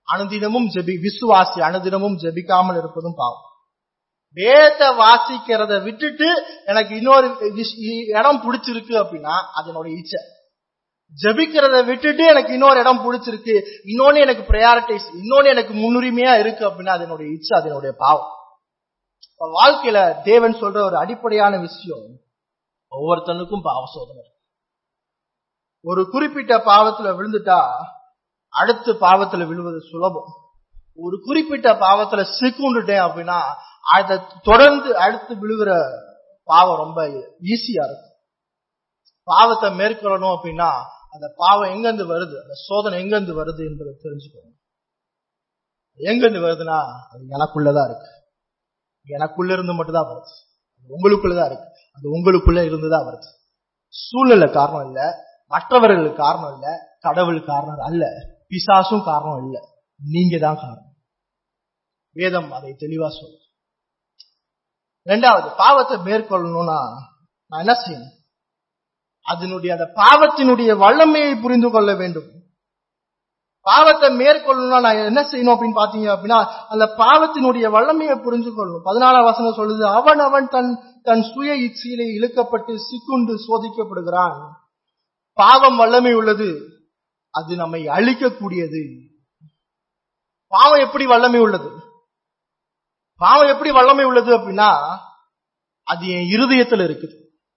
அனுதினமும் விசுவாசி அனுதினமும் ஜெபிக்காமல் இருப்பதும் பாவம். வேத வாசிக்கிறத விட்டுட்டு எனக்கு இன்னொரு இடம் பிடிச்சிருக்கு அப்படின்னா அது என்னோட இச்சை. ஜெபிக்கிறத விட்டுட்டு எனக்கு இன்னொரு இடம் பிடிச்சிருக்கு, இன்னொன்னு எனக்கு பிரையாரிட்டைஸ், இன்னொன்னு எனக்கு முன்னுரிமையா இருக்கு அப்படின்னா அது என்னுடைய இச்சை, அது என்னுடைய பாவம். வாழ்க்கையில தேவன் சொல்ற ஒரு அடிப்படையான விஷயம், ஒவ்வொருத்தனுக்கும் பாவ சோதனை. ஒரு குறிப்பிட்ட பாவத்துல விழுந்துட்டா அடுத்த பாவத்துல விழுவது சுலபம். ஒரு குறிப்பிட்ட பாவத்துல சிக்குண்டுட்டேன் அப்படின்னா அதை தொடர்ந்து அடுத்து விழுகிற பாவம் ரொம்ப ஈஸியா இருக்கும். பாவத்தை மேற்கொள்ளணும் அப்படின்னா அந்த பாவம் எங்கிருந்து வருது, அந்த சோதனை எங்கிருந்து வருது என்பதை தெரிஞ்சுக்கணும். எங்கிருந்து வருதுன்னா அது எனக்குள்ளதான் இருக்கு. எனக்குள்ள இருந்து மட்டும்தான் வருது. உங்களுக்குள்ளதான் இருக்கு. அது உங்களுக்குள்ள இருந்துதான் வருது. சூழ்நிலை காரணம் இல்ல, மற்றவர்களுக்கு காரணம் இல்ல, கடவுள் காரணம் அல்ல, பிசாசும் காரணம் இல்ல, நீங்க தான் காரணம். வேதம் அதை தெளிவா சொல்லுது. இரண்டாவது, பாவத்தை மேற்கொள்ளணும்னா நான் என்ன செய்யணும்? அதனுடைய அந்த பாவத்தினுடைய வல்லமையை புரிந்து கொள்ள வேண்டும். பாவத்தை மேற்கொள்ளணும்னா நான் என்ன செய்யணும் அப்படின்னு பாத்தீங்க அப்படின்னா அந்த பாவத்தினுடைய வல்லமையை புரிஞ்சு கொள்ளணும். 14ஆம் வசனம் சொல்லுது, அவன் தன் சுய இச்சையிலே இழுக்கப்பட்டு சிக்குண்டு சோதிக்கப்படுகிறான். பாவம் வல்லமை உள்ளது, அது நம்மை அழிக்கக்கூடியது. பாவம் எப்படி வல்லமை உள்ளது? பாவம் எப்படி வல்லமை உள்ளது அப்படின்னா அது என் இருதயத்துல இருக்குது.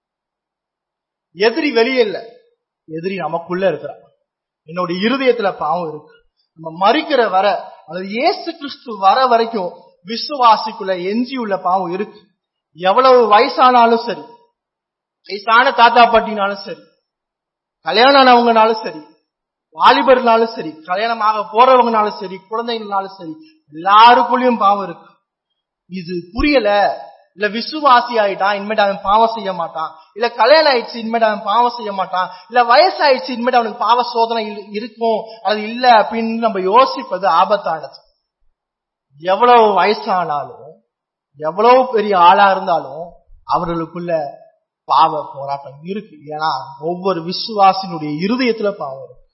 எதிரி வெளியே இல்ல, எதிரி நமக்குள்ள இருக்கிறான். என்னோட இருதயத்துல பாவம் இருக்கு. நம்ம மரிக்கிற வர, அதாவது இயேசு கிறிஸ்து வர வரைக்கும் விசுவாசிக்குள்ள எஞ்சியுள்ள பாவம் இருக்கு. எவ்வளவு வயசானாலும் சரி, வயசான தாத்தா பாட்டினாலும் சரி, கல்யாணம் ஆனவங்கனாலும் சரி, வாலிபர்னாலும் சரி, கல்யாணமாக போறவங்கனாலும் சரி, குழந்தைங்கனாலும் சரி, எல்லாருக்குள்ளயும் பாவம் இருக்கு. இது புரியல, இல்ல விசுவாசி ஆயிட்டான் இனிமேட்டு அவன் பாவம் செய்ய மாட்டான், இல்ல கல்யாணம் ஆயிடுச்சு இனிமேட்டு அவன் பாவம் செய்ய மாட்டான், இல்ல வயசாயிடுச்சு இனிமேட்டு அவனுக்கு பாவ சோதனை இருக்கும் அது இல்ல அப்படின்னு நம்ம யோசிப்பது ஆபத்தானது. எவ்வளவு வயசானாலும் எவ்வளவு பெரிய ஆளா இருந்தாலும் அவர்களுக்குள்ள பாவ போராட்டம் இருக்கு. ஏன்னா ஒவ்வொரு விசுவாசினுடைய இருதயத்துல பாவம் இருக்கு.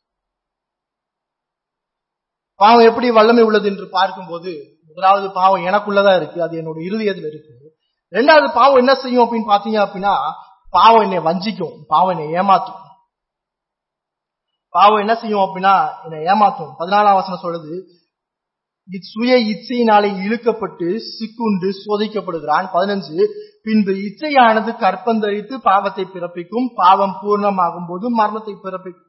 பாவம் எப்படி வல்லமை உள்ளது என்று பார்க்கும்போது முதலாவது பாவம் எனக்குள்ளதான் இருக்கு, அது என்னோட இருதயத்துல இருக்கு. ரெண்டாவது பாவம் என்ன செய்யும் அப்படின்னு பாத்தீங்க அப்படின்னா பாவம் என்னை வஞ்சிக்கும், பாவம் என்னை ஏமாத்தும். பாவம் என்ன செய்யும் அப்படின்னா என்னை ஏமாத்தும். 14ஆம் வசனம் சொல்லுது, சுய இச்சையினாலே இழுக்கப்பட்டு சிக்குண்டு சோதிக்கப்படுகிறான். 15, பின்பு இச்சையானது கற்பந்தரித்து பாவத்தை பிறப்பிக்கும், பாவம் பூர்ணமாகும் போது மரணத்தை பிறப்பிக்கும்.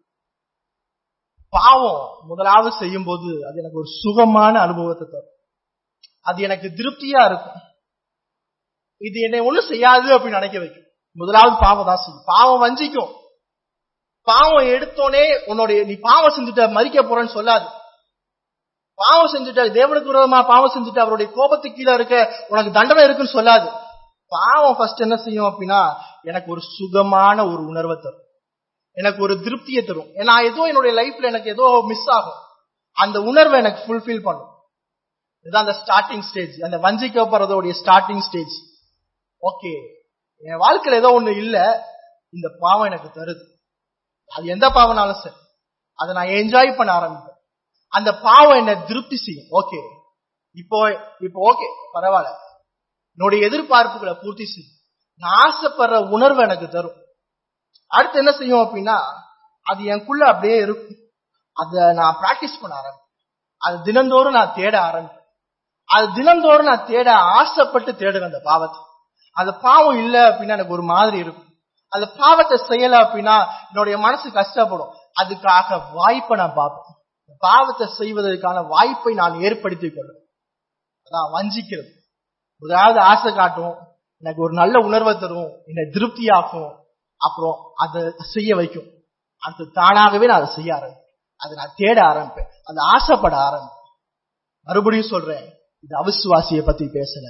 பாவம் முதலாவது செய்யும் போது அது எனக்கு ஒரு சுகமான அனுபவத்தை தரும், அது எனக்கு திருப்தியா இருக்கும். இது என்னை ஒண்ணு செய்யாது அப்படின்னு நினைக்க வைக்கும். முதலாவது பாவம் தான் செய்யும். பாவம் வஞ்சிக்கும். பாவம் எடுத்தோனே உன்னுடைய நீ பாவம் செஞ்சுட்ட மறிக்க போறேன்னு சொல்லாது. பாவம் செஞ்சுட்ட, தேவனுக்கு விரோதமா பாவம் செஞ்சுட்டு அவருடைய கோபத்துக்கு கீழே இருக்க உனக்கு தண்டனை இருக்குன்னு சொல்லாது. பாவம் ஃபர்ஸ்ட் என்ன செய்யும் அப்படின்னா எனக்கு ஒரு சுகமான ஒரு உணர்வை தரும், எனக்கு ஒரு திருப்தியை தரும். ஏன்னா ஏதோ என்னுடைய லைஃப்ல எனக்கு ஏதோ மிஸ் ஆகும், அந்த உணர்வை எனக்கு ஃபுல்ஃபில் பண்ணும். இதுதான் அந்த ஸ்டார்டிங் ஸ்டேஜ், அந்த வஞ்சிக்கப்படுறதோடைய ஸ்டார்டிங் ஸ்டேஜ். ஓகே, என் வாழ்க்கையில ஏதோ ஒண்ணு இல்ல, இந்த பாவம் எனக்கு தருது. அது எந்த பாவம்னாலும் சரி, அதை நான் என்ஜாய் பண்ண ஆரம்பிப்பேன். அந்த பாவம் என்ன திருப்தி செய்யும். ஓகே, இப்போ ஓகே பரவாயில்ல, என்னுடைய எதிர்பார்ப்புகளை பூர்த்தி செய்யும், நான் ஆசைப்படுற உணர்வு எனக்கு தரும். அடுத்து என்ன செய்யும் அப்படின்னா அது எனக்குள்ள அப்படியே இருக்கும், அதை நான் பிராக்டிஸ் பண்ண ஆரம்பிப்பேன், அது தினந்தோறும் நான் தேட ஆரம்பிப்பேன். அது தினந்தோறும் நான் தேட ஆசைப்பட்டு தேடுவேன் அந்த பாவத்தை. அந்த பாவம் இல்ல அப்படின்னா எனக்கு ஒரு மாதிரி இருக்கும். அந்த பாவத்தை செய்யல அப்படின்னா என்னுடைய மனசு கஷ்டப்படும். அதுக்காக வாய்ப்பை நான் பார்ப்பேன், பாவத்தை செய்வதற்கான வாய்ப்பை நான் ஏற்படுத்திக் கொள்வேன். அதான் வஞ்சிக்கிறது. முதலாவது ஆசை காட்டும், எனக்கு ஒரு நல்ல உணர்வை தரும், என்னை திருப்தியாக்கும், அப்புறம் அதை செய்ய வைக்கும். அது தானாகவே நான் அதை செய்ய ஆரம்பிப்பேன், அதை நான் தேட ஆரம்பிப்பேன், அதை ஆசைப்பட ஆரம்பிப்பேன். மறுபடியும் சொல்றேன், இது அவிசுவாசியை பத்தி பேசல,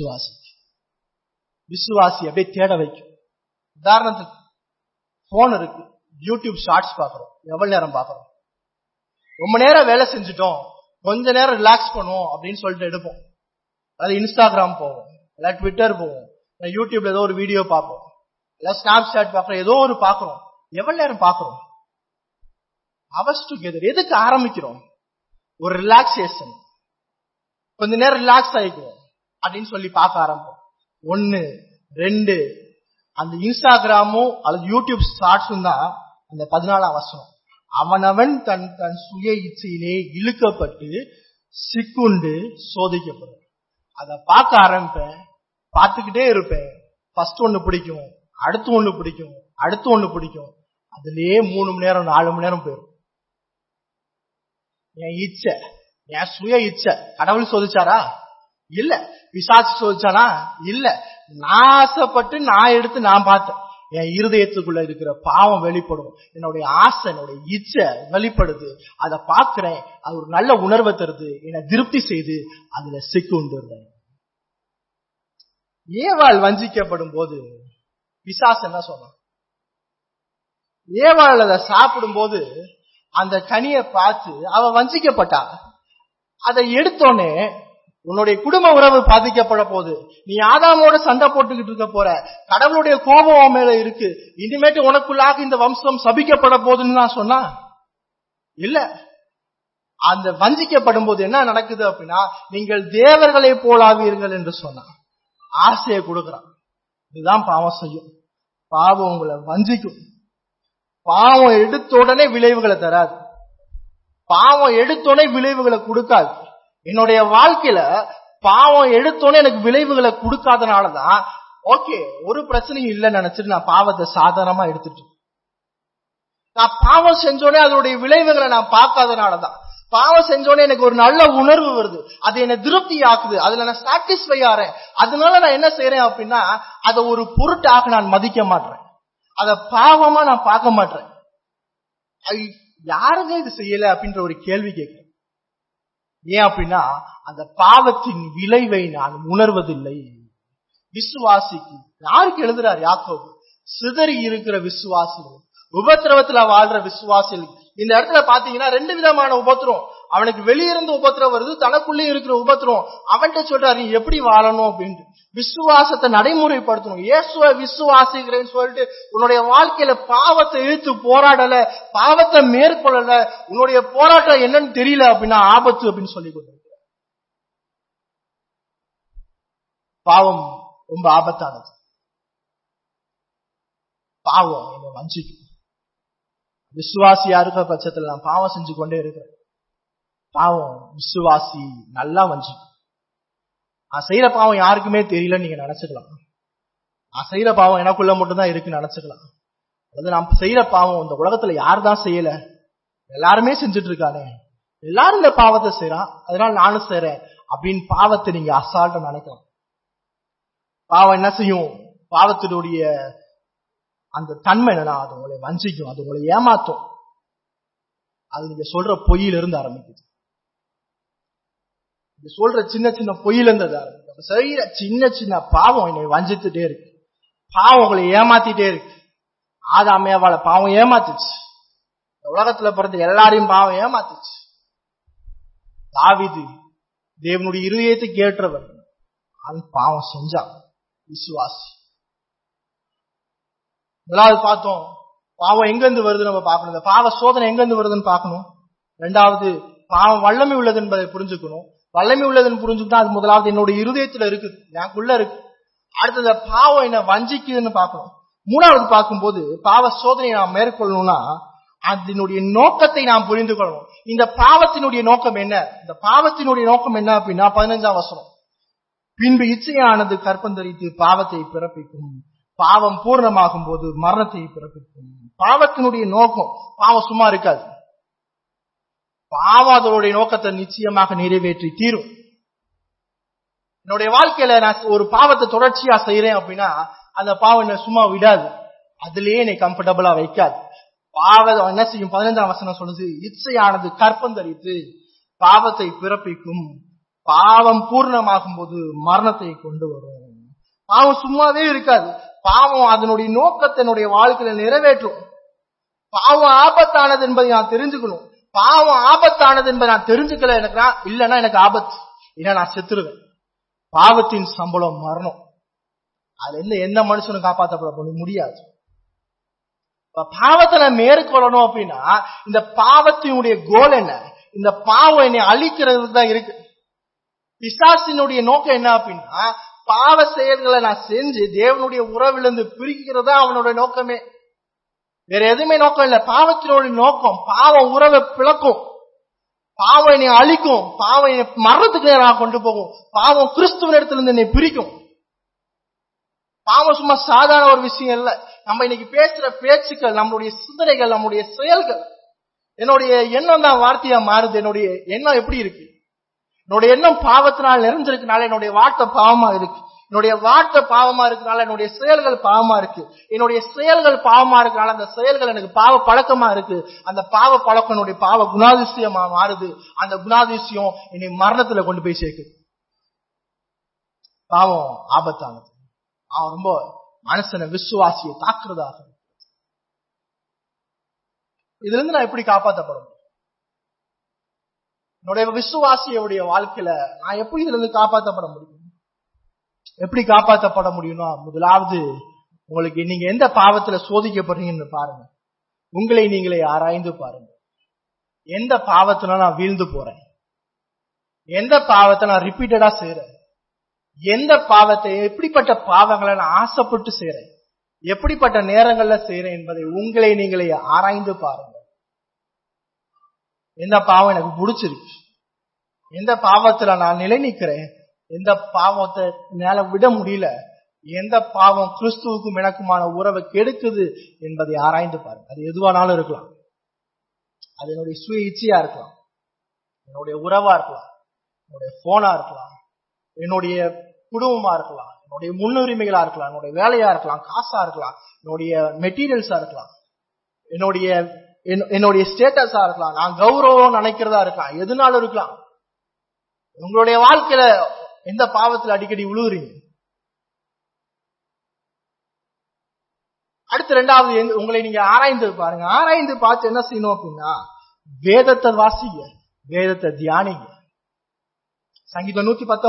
விசுவாசி அப்படியே தேட வைக்கும். உதாரணத்துக்கு போன் இருக்கு, யூடியூப் ஷார்ட்ஸ் பாக்குறோம், எவ்வளவு நேரம் பாக்குறோம்? ரொம்ப நேரம் வேலை செஞ்சுட்டோம், கொஞ்ச நேரம் ரிலாக்ஸ் பண்ணுவோம் அப்படின்னு சொல்லிட்டு எடுப்போம். அதாவது இன்ஸ்டாகிராம் போவோம், இல்ல ட்விட்டர் போவோம், இல்ல யூடியூப்ல ஏதோ ஒரு வீடியோ பார்ப்போம், இல்ல ஸ்னாப் சாட் பாக்குறோம், ஏதோ ஒரு பாக்குறோம். எவ்வளவு நேரம் பாக்குறோம்? அவர்ஸ் டுகெதர் எதுக்கு ஆரம்பிக்கிறோம்? ஒரு ரிலாக்ஸேஷன், கொஞ்ச நேரம் ரிலாக்ஸ் ஆயிக்குவோம் அப்படின்னு சொல்லி பார்க்க ஆரம்பிப்போம். 1, 2 அந்த இன்ஸ்டாகிராமும் அல்லது யூடியூப் ஷார்ட்ஸும் தான் அந்த 14ஆம் வசனம். அவனவன் தன் தன் சுய இச்சையிலே இழுக்கப்பட்டு சிக்குண்டு சோதிக்கப்படும். அத பார்க்க ஆரம்பிப்பேன், பார்த்துக்கிட்டே இருப்பேன். ஃபர்ஸ்ட் ஒண்ணு பிடிக்கும், அடுத்து ஒண்ணு பிடிக்கும், அடுத்து ஒண்ணு பிடிக்கும். அதுலயே 3 மணி நேரம் 4 மணி நேரம் போயிடும். என் இச்சை, என் சுய இச்சை கடவுள் சோதிச்சாரா? இல்ல. பிசாசு சோதிச்சானா? இல்ல. நான் ஆசைப்பட்டு நான் எடுத்து நான் பார்த்தேன். என் இருதயத்துக்குள்ள இருக்கிற பாவம் வெளிப்படும், என்னுடைய ஆசை, என்னுடைய இச்சை வெளிப்படுது. அதை பார்க்கிறேன், அது ஒரு நல்ல உணர்வை தருது, என்னை திருப்தி செய்து அதுல சிக்கு உண்டுறேன். ஏவாள் வஞ்சிக்கப்படும் போது பிசாசு என்ன சொன்னான்? ஏவாள் அதை சாப்பிடும் போது அந்த கனியை பார்த்து அவ வஞ்சிக்கப்பட்டா. அதை எடுத்தோன்னே உன்னுடைய குடும்ப உறவு பாதிக்கப்பட போகுது, நீ ஆதாமோட சண்டை போட்டுக்கிட்டு இருக்க போற, கடவுளுடைய கோபம் மேல இருக்கு, இனிமேட்டு உனக்குள்ளாக இந்த வம்சம் சபிக்கப்பட போகுதுன்னு நான் சொன்னா இல்ல. அந்த வஞ்சிக்கப்படும் போது என்ன நடக்குது அப்படின்னா, நீங்கள் தேவர்களை போலாவீர்கள் என்று சொன்னா ஆசையை கொடுக்கிறான். இதுதான் பாவம் செய்யும். பாவம் உங்களை வஞ்சிக்கும். பாவம் எடுத்த உடனே விளைவுகளை தராது. பாவம் எடுத்தோடனே விளைவுகளை கொடுக்காது. என்னுடைய வாழ்க்கையில பாவம் எடுத்தோடனே எனக்கு விளைவுகளை கொடுக்காதனாலதான் ஓகே ஒரு பிரச்சனையும் இல்லைன்னு நினைச்சிட்டு நான் பாவத்தை சாதாரணமா எடுத்துட்டு, நான் பாவம் செஞ்சோடனே அதனுடைய விளைவுகளை நான் பார்க்காதனாலதான், பாவம் செஞ்சோடனே எனக்கு ஒரு நல்ல உணர்வு வருது, அது என்னை திருப்தி ஆக்குது, அதுல நான் சாட்டிஸ்ஃபை ஆறேன். அதனால நான் என்ன செய்யறேன் அப்படின்னா, அதை ஒரு பொருட்டாக நான் மதிக்க மாட்டேன், அத பாவமா நான் பார்க்க மாட்டேன். யாருமே இது செய்யல அப்படின்ற ஒரு கேள்வி கேட்கிறேன். ஏன் அப்படின்னா, அந்த பாவத்தின் விளைவை நான் உணர்வதில்லை. விசுவாசிக்கு யாருக்கு எழுதுறார் யாக்கோபு? சிதறி இருக்கிற விசுவாசிகள், உபத்திரவத்துல வாழ்ற விசுவாசிகள். இந்த இடத்துல பாத்தீங்கன்னா 2 விதமான உபத்திரம். அவனுக்கு வெளியிருந்து உபத்திரம் வருது, தனக்குள்ளே இருக்கிற உபத்திரம். அவன்கிட்ட சொல்றாரு, நீ எப்படி வாழணும் அப்படின்ட்டு. விசுவாசத்தை நடைமுறைப்படுத்தணும். இயேசுவை விசுவாசிக்கிறேன்னு சொல்லிட்டு உன்னுடைய வாழ்க்கையில பாவத்தை இழுத்து போராடல, பாவத்தை மேற்கொள்ளல, உன்னுடைய போராட்டம் என்னன்னு தெரியல அப்படின்னா ஆபத்து அப்படின்னு சொல்லி கொடுங்க. பாவம் ரொம்ப ஆபத்தானது. பாவம் என்னை வஞ்சிக்கும். விசுவாசியா இருக்கிற பட்சத்துல நான் பாவம் செஞ்சு கொண்டே இருக்கிறேன். பாவம் விசுவாசி நல்லா வஞ்சிக்கும். நான் செய்யற பாவம் யாருக்குமே தெரியலன்னு நீங்க நினைச்சுக்கலாம். நான் செய்யற பாவம் எனக்குள்ள மட்டும்தான் இருக்குன்னு நினைச்சுக்கலாம். அதாவது நான் செய்யற பாவம் இந்த உலகத்துல யாருதான் செய்யல, எல்லாருமே செஞ்சுட்டு இருக்கானே, எல்லாரும் இந்த பாவத்தை செய்யறான், அதனால நானும் செய்யறேன் அப்படின்னு பாவத்தை நீங்க அசால்ட்டா நினைக்கலாம். பாவம் என்ன செய்யும்? பாவத்தினுடைய அந்த தன்மை என்னன்னா, அது உங்களை வஞ்சிக்கும், அது உங்களை ஏமாத்தும். அது நீங்க சொல்ற பொய்யிலிருந்து ஆரம்பிக்குது. நீங்க சொல்ற சின்ன சின்ன பொய்யிலிருந்து ஆரம்பிக்கும். செய்யற சின்ன சின்ன பாவம் என்னை வஞ்சித்துட்டே இருக்கு, பாவம் உங்களை ஏமாத்திட்டே இருக்கு. ஆதாம் ஏவாளை பாவம் ஏமாத்துச்சு, உலகத்துல பிறந்த எல்லாரையும் பாவம் ஏமாத்துச்சு. தாவீது தேவனுடைய இருதயத்துக்கு ஏற்றவர், பாவம் செஞ்சான், விசுவாசி. முதலாவது பார்த்தோம், பாவம் எங்க இருந்து வருது நம்ம பார்க்கணும். இந்த பாவ சோதனை எங்க இருந்து வருதுன்னு பார்க்கணும். 2வது, பாவம் வல்லமை உள்ளது என்பதை புரிஞ்சுக்கணும். வல்லமை உள்ளதுன்னு புரிஞ்சுக்கிட்டா அது முதலாவது என்னோட இருதயத்துல இருக்கு, எனக்குள்ள இருக்கு. அடுத்தது பாவம் என்ன வஞ்சிக்குதுன்னு பார்க்கணும். 3வது பார்க்கும்போது பாவ சோதனையை நாம் மேற்கொள்ளணும்னா அதனுடைய நோக்கத்தை நாம் புரிந்து கொள்ளணும். இந்த பாவத்தினுடைய நோக்கம் என்ன? இந்த பாவத்தினுடைய நோக்கம் என்ன அப்படின்னா 15ஆம் வசனம், பின்பு இச்சையானது கற்பந்தரித்து பாவத்தை பிறப்பிக்கும், பாவம் பூர்ணமாகும் போது மரணத்தை பிறப்பிக்கும். பாவத்தினுடைய நோக்கம், பாவம் சும்மா இருக்காது, பாவம் அதனுடைய நோக்கத்தை நிச்சயமாக நிறைவேற்றி தீரும். என்னுடைய வாழ்க்கையில நான் ஒரு பாவத்தை தொடர்ச்சியா செய்யறேன் அப்படின்னா அந்த பாவம் என்ன சும்மா விடாது, அதுலயே என்னை கம்ஃபர்டபுளா வைக்காது. பாவம் என்ன செய்யும்? 15ஆம் வசனம் சொல்லுது, இச்சையானது கற்பந்தரித்து பாவத்தை பிறப்பிக்கும், பாவம் பூர்ணமாகும் போது மரணத்தை கொண்டு வரும். பாவம் சும்மாவே இருக்காது, பாவம் அதனுடைய நோக்கத்தை என்னுடைய வாழ்க்கையில நிறைவேற்றும். பாவம் ஆபத்தானது என்பதை நான் தெரிஞ்சுக்கணும். பாவம் ஆபத்தானது என்பதை நான் தெரிஞ்சுக்கல எனக்கு இல்லைன்னா எனக்கு ஆபத்து, இல்ல நான் செத்துருவேன். பாவத்தின் சம்பளம் மரணம். அதுல எந்த மனுஷனும் காப்பாற்றப்பட முடியாது. பாவத்தை நான் மேற்கொள்ளணும் அப்படின்னா இந்த பாவத்தினுடைய கோல் என்ன? இந்த பாவம் என்னை அழிக்கிறதுக்கு தான் இருக்கு. பிசாசினுடைய நோக்கம் என்ன அப்படின்னா, பாவ செயல்களை நான் செஞ்சு தேவனுடைய உறவிலிருந்து பிரிக்கிறதா அவனுடைய நோக்கமே. வேற எதுவுமே நோக்கம் இல்ல. பாவத்தினுடைய நோக்கம் பாவம் உறவை பிளக்கும், பாவம் என்னை அழிக்கும், பாவம் என்னை மரணத்துக்கு நேராக கொண்டு போகும், பாவம் கிறிஸ்துவின் இடத்துல இருந்து என்னை பிரிக்கும். பாவம் சும்மா சாதாரண ஒரு விஷயம் இல்ல. நம்ம இன்னைக்கு பேசுற பேச்சுக்கள், நம்மளுடைய சிந்தனைகள், நம்முடைய செயல்கள், என்னுடைய எண்ணம் தான் வார்த்தையா மாறுது. என்னுடைய எண்ணம் எப்படி இருக்கு? என்னுடைய எண்ணம் பாவத்தினால் நிறைஞ்சிருக்கனால என்னுடைய வார்த்தை பாவமா இருக்கு. என்னுடைய வார்த்தை பாவமா இருக்கனால என்னுடைய செயல்கள் பாவமா இருக்கு. என்னுடைய செயல்கள் பாவமா இருக்கனால அந்த செயல்கள் எனக்கு பாவ பழக்கமா இருக்கு. அந்த பாவ பழக்கம் என்னுடைய பாவ குணாதிசயமா மாறுது. அந்த குணாதிசயம் என்னை மரணத்துல கொண்டு போய் சேர்க்குது. பாவம் ஆபத்தானது. அவன் ரொம்ப மனுஷனை விசுவாசியை தாக்குறதாக. இதுல இருந்து நான் எப்படி காப்பாற்றப்படும்? என்னுடைய விசுவாசியுடைய வாழ்க்கையில நான் எப்படி இதுல இருந்து காப்பாற்றப்பட முடியும்? எப்படி காப்பாற்றப்பட முடியும்னா, முதலாவது உங்களுக்கு நீங்க எந்த பாவத்துல சோதிக்கப்படுறீங்கன்னு பாருங்க. உங்களை நீங்களே ஆராய்ந்து பாருங்க. எந்த பாவத்துல நான் வீழ்ந்து போறேன்? எந்த பாவத்தை நான் ரிப்பீட்டடா செய்யறேன்? எந்த பாவத்தை, எப்படிப்பட்ட பாவங்களை நான் ஆசைப்பட்டு செய்யறேன், எப்படிப்பட்ட நேரங்கள்ல செய்யறேன் என்பதை உங்களை நீங்களே ஆராய்ந்து பாருங்க. எந்த பாவம் எனக்கு பிடிச்சிருக்கு? எந்த பாவத்துல நான் நிலை நிற்கிறேன்? எந்த பாவத்தை என்னால விட முடியல? எந்த பாவம் கிறிஸ்துவுக்கும் எனக்குமான உறவை கெடுக்குது என்பதை ஆராய்ந்து பாருங்க. அது எதுவானாலும் இருக்கலாம். அது என்னுடைய சுய இச்சையா இருக்கலாம், என்னுடைய உறவா இருக்கலாம், என்னுடைய போனா இருக்கலாம், என்னுடைய குடும்பமா இருக்கலாம், என்னுடைய முன்னுரிமைகளா இருக்கலாம், என்னுடைய வேலையா இருக்கலாம், காசா இருக்கலாம், என்னுடைய மெட்டீரியல்ஸா இருக்கலாம், என்னுடைய ஸ்டேட்டஸா இருக்கலாம், நான் கௌரவம் நினைக்கிறதா இருக்கலாம், எதுனாலும் இருக்கலாம். உங்களுடைய வாழ்க்கையில எந்த பாவத்துல அடிக்கடி விழுகுறீங்க? அடுத்து ரெண்டாவது, உங்களை நீங்க ஆராய்ந்து பாருங்க. ஆராய்ந்து பார்த்து என்ன செய்யணும் அப்படின்னா, வேதத்தை வாசிங்க, வேதத்தை தியானிங்க. சங்கீதம்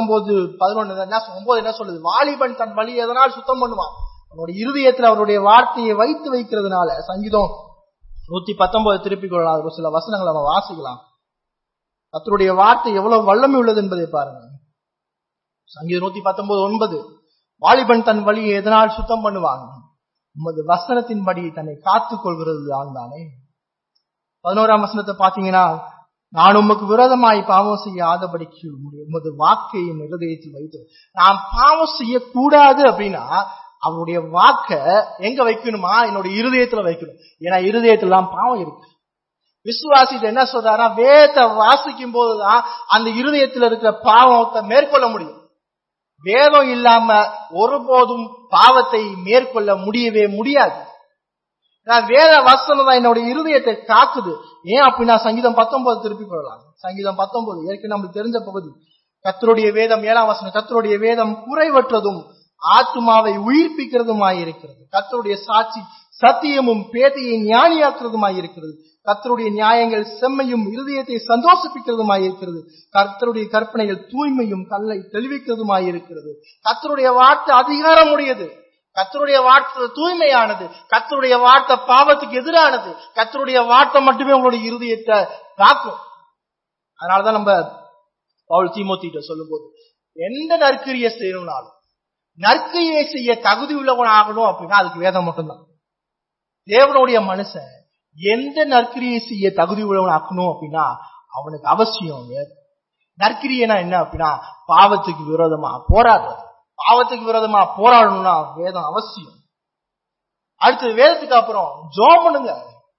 119:11 என்ன சொல்லுது? வாலிபன் தன் வழி எதனால் சுத்தம் பண்ணுவான்? அவனுடைய இருதயத்தில் அவருடைய வார்த்தையை வைத்து வைக்கிறதுனால. சங்கீதம் 119 திருப்பிக் கொள்ளலாம். ஒரு சில வசனங்களை நம்ம வாசிக்கலாம். கர்த்தருடைய வார்த்தை எவ்வளவு வல்லமை உள்ளது என்பதை பாருங்க. சங்கீதம் 119:9 வாலிபன் தன் வழியை எதனால் சுத்தம் பண்ணுவான்? உமது வசனத்தின் படி தன்னை காத்துக் கொள்கிறது தானே. 11ஆம் வசனத்தை பாத்தீங்கன்னா, நான் உமக்கு விரோதமாய் பாவம் செய்ய ஆதபடிக்கு உமது வாக்கை என் இருதயத்தில் வைத்து. நான் பாவம் செய்யக்கூடாது அப்படின்னா அவருடைய வாக்க எங்க வைக்கணுமா? என்னுடைய இருதயத்துல வைக்கணும். ஏன்னா இருதயத்துல தான் பாவம் இருக்கு. விசுவாசிட்டு என்ன சொல்றாரா? வேதத்தை வாசிக்கும் போதுதான் அந்த இருதயத்துல இருக்கிற பாவத்தை மேற்கொள்ள முடியும். வேதம் இல்லாம ஒருபோதும் பாவத்தை மேற்கொள்ள முடியவே முடியாது. வேத வசனம் தான் என்னுடைய இருதயத்தை காக்குது. ஏன் அப்படின்னா சங்கீதம் 19 திருப்பிக் கொள்ளலாம். சங்கீதம் 19 ஏற்கனவே நமக்கு தெரிஞ்ச பகுதி. கர்த்தருடைய வேதம் 7ஆம் வசனம், கர்த்தருடைய வேதம் குறைவற்றதும் ஆத்துமாவை உயிர்ப்பிக்கிறதுமாயிருக்கிறது. கர்த்தருடைய சாட்சி சத்தியமும் பேதையை ஞானியாக்குறதுமாயிருக்கிறது. கர்த்தருடைய நியாயங்கள் செம்மையும் இருதயத்தை சந்தோஷிப்பிக்கிறதுமாயிருக்கிறது. கர்த்தருடைய கற்பனைகள் தூய்மையும் கல்லை தெளிவிக்கிறதுமாயிருக்கிறது. கர்த்தருடைய வார்த்தை அதிகாரம் உடையது. கர்த்தருடைய வார்த்தை தூய்மையானது. கர்த்தருடைய வார்த்தை பாவத்துக்கு எதிரானது. கர்த்தருடைய வார்த்தை மட்டுமே உங்களுடைய இருதயத்தை காக்கும். அதனாலதான் நம்ம பவுல் தீமோத்திட்ட சொல்லும் போது, எந்த நற்கிரியை செய்யணும்னாலும் நற்கிரியை செய்ய தகுதி உள்ளவன் ஆகணும் அப்படின்னா அதுக்கு வேதம் மட்டும்தான். தேவனுடைய மனுஷன் எந்த நற்கிரியை செய்ய தகுதி உள்ளவன் ஆக்கணும் அப்படின்னா அவனுக்கு அவசியம் நற்கிரியனா என்ன அப்படின்னா பாவத்துக்கு விரோதமா போராடுறது. பாவத்துக்கு விரோதமா போராடணும்னா வேதம் அவசியம். அடுத்து வேதத்துக்கு அப்புறம் ஜெபம் பண்ணுங்க.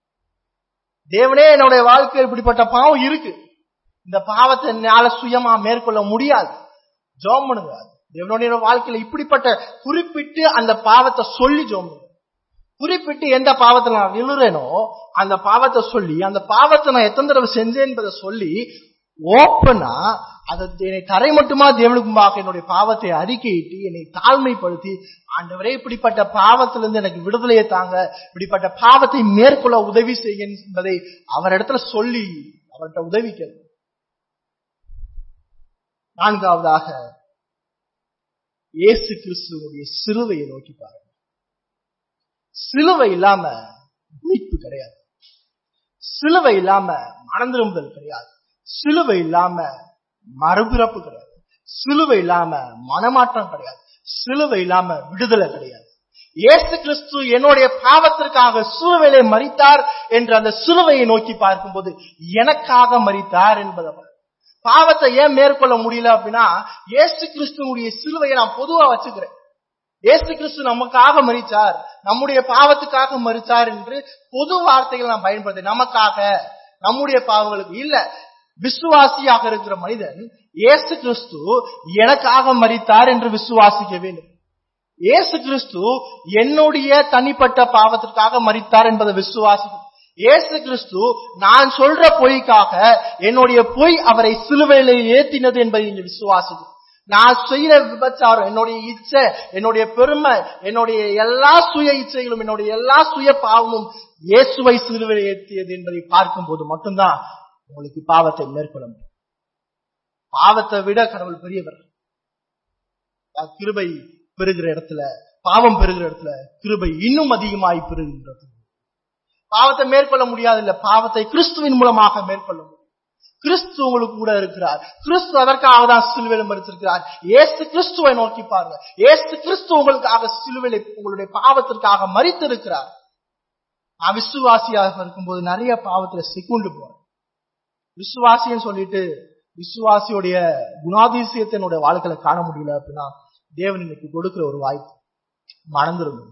தேவனே, என்னுடைய வாழ்க்கையில் இப்படிப்பட்ட பாவம் இருக்கு, இந்த பாவத்தை என்னால சுயமா மேற்கொள்ள முடியாது. ஜெபம் பண்ணுங்க. தேவனுடைய வாழ்க்கையில இப்படிப்பட்ட குறிப்பிட்டு அந்த பாவத்தை சொல்லி ஜெபம் பண்ணுங்க. குறிப்பிட்டு எந்த பாவத்தை நான் விழுறேனோ அந்த பாவத்தை சொல்லி, அந்த பாவத்தை நான் எத்தனை தடவை செஞ்சேன் என்பதை சொல்லி ஓப்பனா அதை என்னை தரை மட்டுமா தேவனுக்கு முன்பாக என்னுடைய பாவத்தை அறிக்கையிட்டு என்னை தாழ்மைப்படுத்தி, ஆண்டவரே இப்படிப்பட்ட பாவத்திலிருந்து எனக்கு விடுதலையை தாங்க, இப்படிப்பட்ட பாவத்தை மேற்கொள்ள உதவி செய்ய என்பதை அவரிடத்துல சொல்லி அவர்கிட்ட உதவிக்கிறது. நான்காவதாக இயேசு கிறிஸ்துவுடைய சிலுவையை நோக்கி பாருங்க. சிலுவை இல்லாம மீட்பு கிடையாது. சிலுவை இல்லாம மனம் திரும்புதல் கிடையாது. சிலுவை இல்லாம மறுபிறப்பு கிடையாது. சிலுவை இல்லாம மனமாற்றம் கிடையாது. சிலுவை இல்லாம விடுதலை கிடையாது. இயேசு கிறிஸ்து என்னுடைய பாவத்திற்காக சிலுவையிலே மரித்தார் என்ற அந்த சிலுவையை நோக்கி பார்க்கும்போது எனக்காக மரித்தார் என்பதை பாவத்தை ஏன் மேற்கொள்ள முடியல அப்படின்னா, இயேசு கிறிஸ்துவுடைய சிலுவையை நான் பொதுவா வச்சுக்கிறேன். இயேசு கிறிஸ்து நமக்காக மரித்தார், நம்முடைய பாவத்துக்காக மரித்தார் என்று பொது வார்த்தைகள் நான் பயன்படுத்தேன். நமக்காக, நம்முடைய பாவங்களுக்கு இல்ல. விசுவாசியாக இருக்கிற மனிதன் இயேசு கிறிஸ்து எனக்காக மரித்தார் என்று விசுவாசிக்க வேண்டும். இயேசு கிறிஸ்து என்னுடைய தனிப்பட்ட பாவத்திற்காக மரித்தார் என்பதை விசுவாசிக்கும். இயேசு கிறிஸ்து நான் சொல்ற பொய்க்காக என்னுடைய பொய் அவரை சிலுவையிலே ஏற்றினது என்பதை நீங்க விசுவாசிக்கும். நான் செய்யற விபச்சாரம், என்னுடைய இச்சை, என்னுடைய பெருமை, என்னுடைய எல்லா சுய இச்சைகளும், என்னுடைய எல்லா சுய பாவமும் இயேசுவை சிலுவையில் ஏற்றியது என்பதை பார்க்கும் போது மட்டும்தான் உங்களுக்கு பாவத்தை மேற்கொள்ள முடியும். பாவத்தை விட கடவுள் பெரியவர். கிருபை பெறுகிற இடத்துல, பாவம் பெறுகிற இடத்துல கிருபை இன்னும் அதிகமாய் பெறுகின்றது. பாவத்தை மேற்கொள்ள முடியாது இல்ல, பாவத்தை கிறிஸ்துவின் மூலமாக மேற்கொள்ள முடியும். கிறிஸ்து உங்களுக்கு கூட இருக்கிறார். கிறிஸ்து அதற்காக தான் சிலுவையில் மரித்திருக்கிறார். இயேசு கிறிஸ்துவை நோக்கி பாருங்க. இயேசு கிறிஸ்து உங்களுக்காக சிலுவையில் உங்களுடைய பாவத்திற்காக மரித்திருக்கிறார். நான் விசுவாசியாக இருக்கும்போது நிறைய பாவத்துல சிக்குண்டு போறேன். விசுவாசின்னு சொல்லிட்டு விசுவாசியுடைய குணாதிசயத்தை என்னுடைய வாழ்க்கையில காண முடியல அப்படின்னா, தேவன் இன்னைக்கு கொடுக்கிற ஒரு வாய்ப்பு, மறந்துடும்.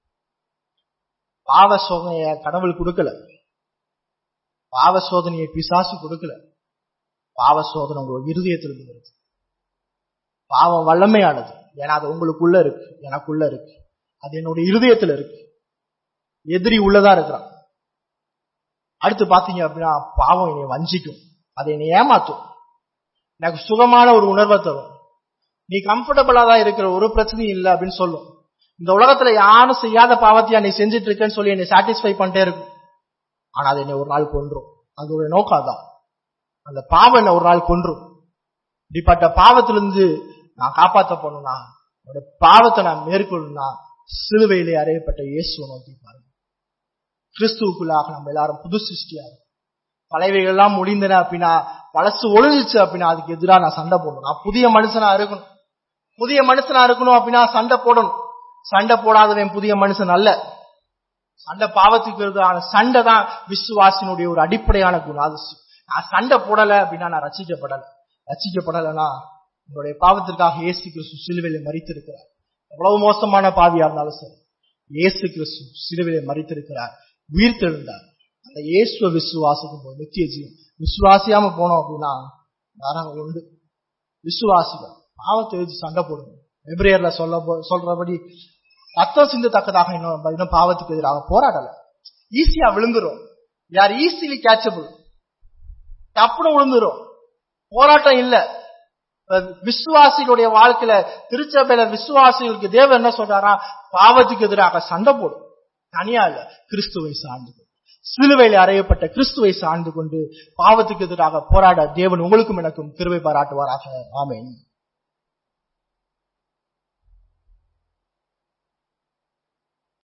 பாவ சோதனைய கடவுள் கொடுக்கல, பாவ சோதனையை பிசாசு கொடுக்கல. பாவ சோதனை உங்க இருதயத்திலிருந்து வருது. பாவம் வல்லமையானது, ஏன்னா அது உங்களுக்குள்ள இருக்கு, எனக்குள்ள இருக்கு, அது என்னுடைய இருதயத்துல இருக்கு. எதிரி உள்ளதா இருக்கிறான். அடுத்து பாத்தீங்க அப்படின்னா, பாவம் என்னை வஞ்சிக்கும், அதை என்னை ஏமாத்தும், எனக்கு சுகமான ஒரு உணர்வை தரும். நீ கம்ஃபர்டபுளா தான் இருக்கிற, ஒரு பிரச்சனையும் இல்லை அப்படின்னு சொல்லும். இந்த உலகத்துல யாரும் செய்யாத பாவத்தையா நீ செஞ்சுட்டு இருக்கேன்னு சொல்லி என்னை சாட்டிஸ்ஃபை பண்ணிட்டே இருக்கும். ஆனா அது என்னை ஒரு நாள் கொன்றும். அதோட நோக்கம் தான், அந்த பாவம் என்ன ஒரு நாள் கொன்றும். இப்படிப்பட்ட பாவத்திலிருந்து நான் காப்பாற்றப்படணும்னா, என்னோட பாவத்தை நான் மேற்கொள்ளணும்னா, சிலுவையிலே அறையப்பட்ட இயேசுவை நோக்கி பாருங்க. கிறிஸ்துவுக்குள்ளாக நம்ம எல்லாரும் புது சிருஷ்டியாகும். பழையவைகள் எல்லாம் முடிந்தன அப்படின்னா, பழசு ஒழிஞ்சிச்சு அப்படின்னா அதுக்கு எதிராக நான் சண்டை போடணும். நான் புதிய மனுஷனா இருக்கணும். புதிய மனுஷனா இருக்கணும் அப்படின்னா சண்டை போடணும். சண்டை போடாதவன் புதிய மனுஷன் அல்ல. சண்டை பாவத்துக்கு சண்டை தான் விசுவாசினுடைய ஒரு அடிப்படையான குணாதிசயம். நான் சண்டை போடல அப்படின்னா நான் ரட்சிக்கப்படலைன்னா என்னுடைய பாவத்திற்காக இயேசு கிறிஸ்து சிலுவையிலே மரித்திருக்கிறார். எவ்வளவு மோசமான பாவியா இருந்தாலும் சரி, இயேசு கிறிஸ்து சிலுவையிலே மரித்திருக்கிறார், உயிர் தெழுந்தார். அந்த இயேசுவை விசுவாசிக்கும் போது நித்திய ஜீவன். விசுவாசியாம போனோம் அப்படின்னா நரகம் உண்டு. விசுவாசிகள் பாவத்தை வச்சு சண்டை போடணும். எபிரேயர்ல சொல்றபடி ரத்தம் சிந்தத்தக்கதாக இன்னும் பாவத்துக்கு எதிராக போராடல. ஈஸியா விழுந்துரும். யார் ஈஸிலி கேட்சபிள், தப்புன்னு விழுந்துரும். போராட்டம் இல்ல. விசுவாசிகளுடைய வாழ்க்கையில, திருச்சபையில விசுவாசிகளுக்கு தேவன் என்ன சொல்றாரா, பாவத்துக்கு எதிராக சண்டை போடும். தனியா இல்ல, கிறிஸ்துவை சார்ந்து சிலுவையில் அறையப்பட்ட கிறிஸ்துவை சார்ந்து கொண்டு பாவத்துக்கு எதிராக போராட தேவன் உங்களுக்கும் எனக்கும் கிருபை பாராட்டுவாராக. ஆமென்.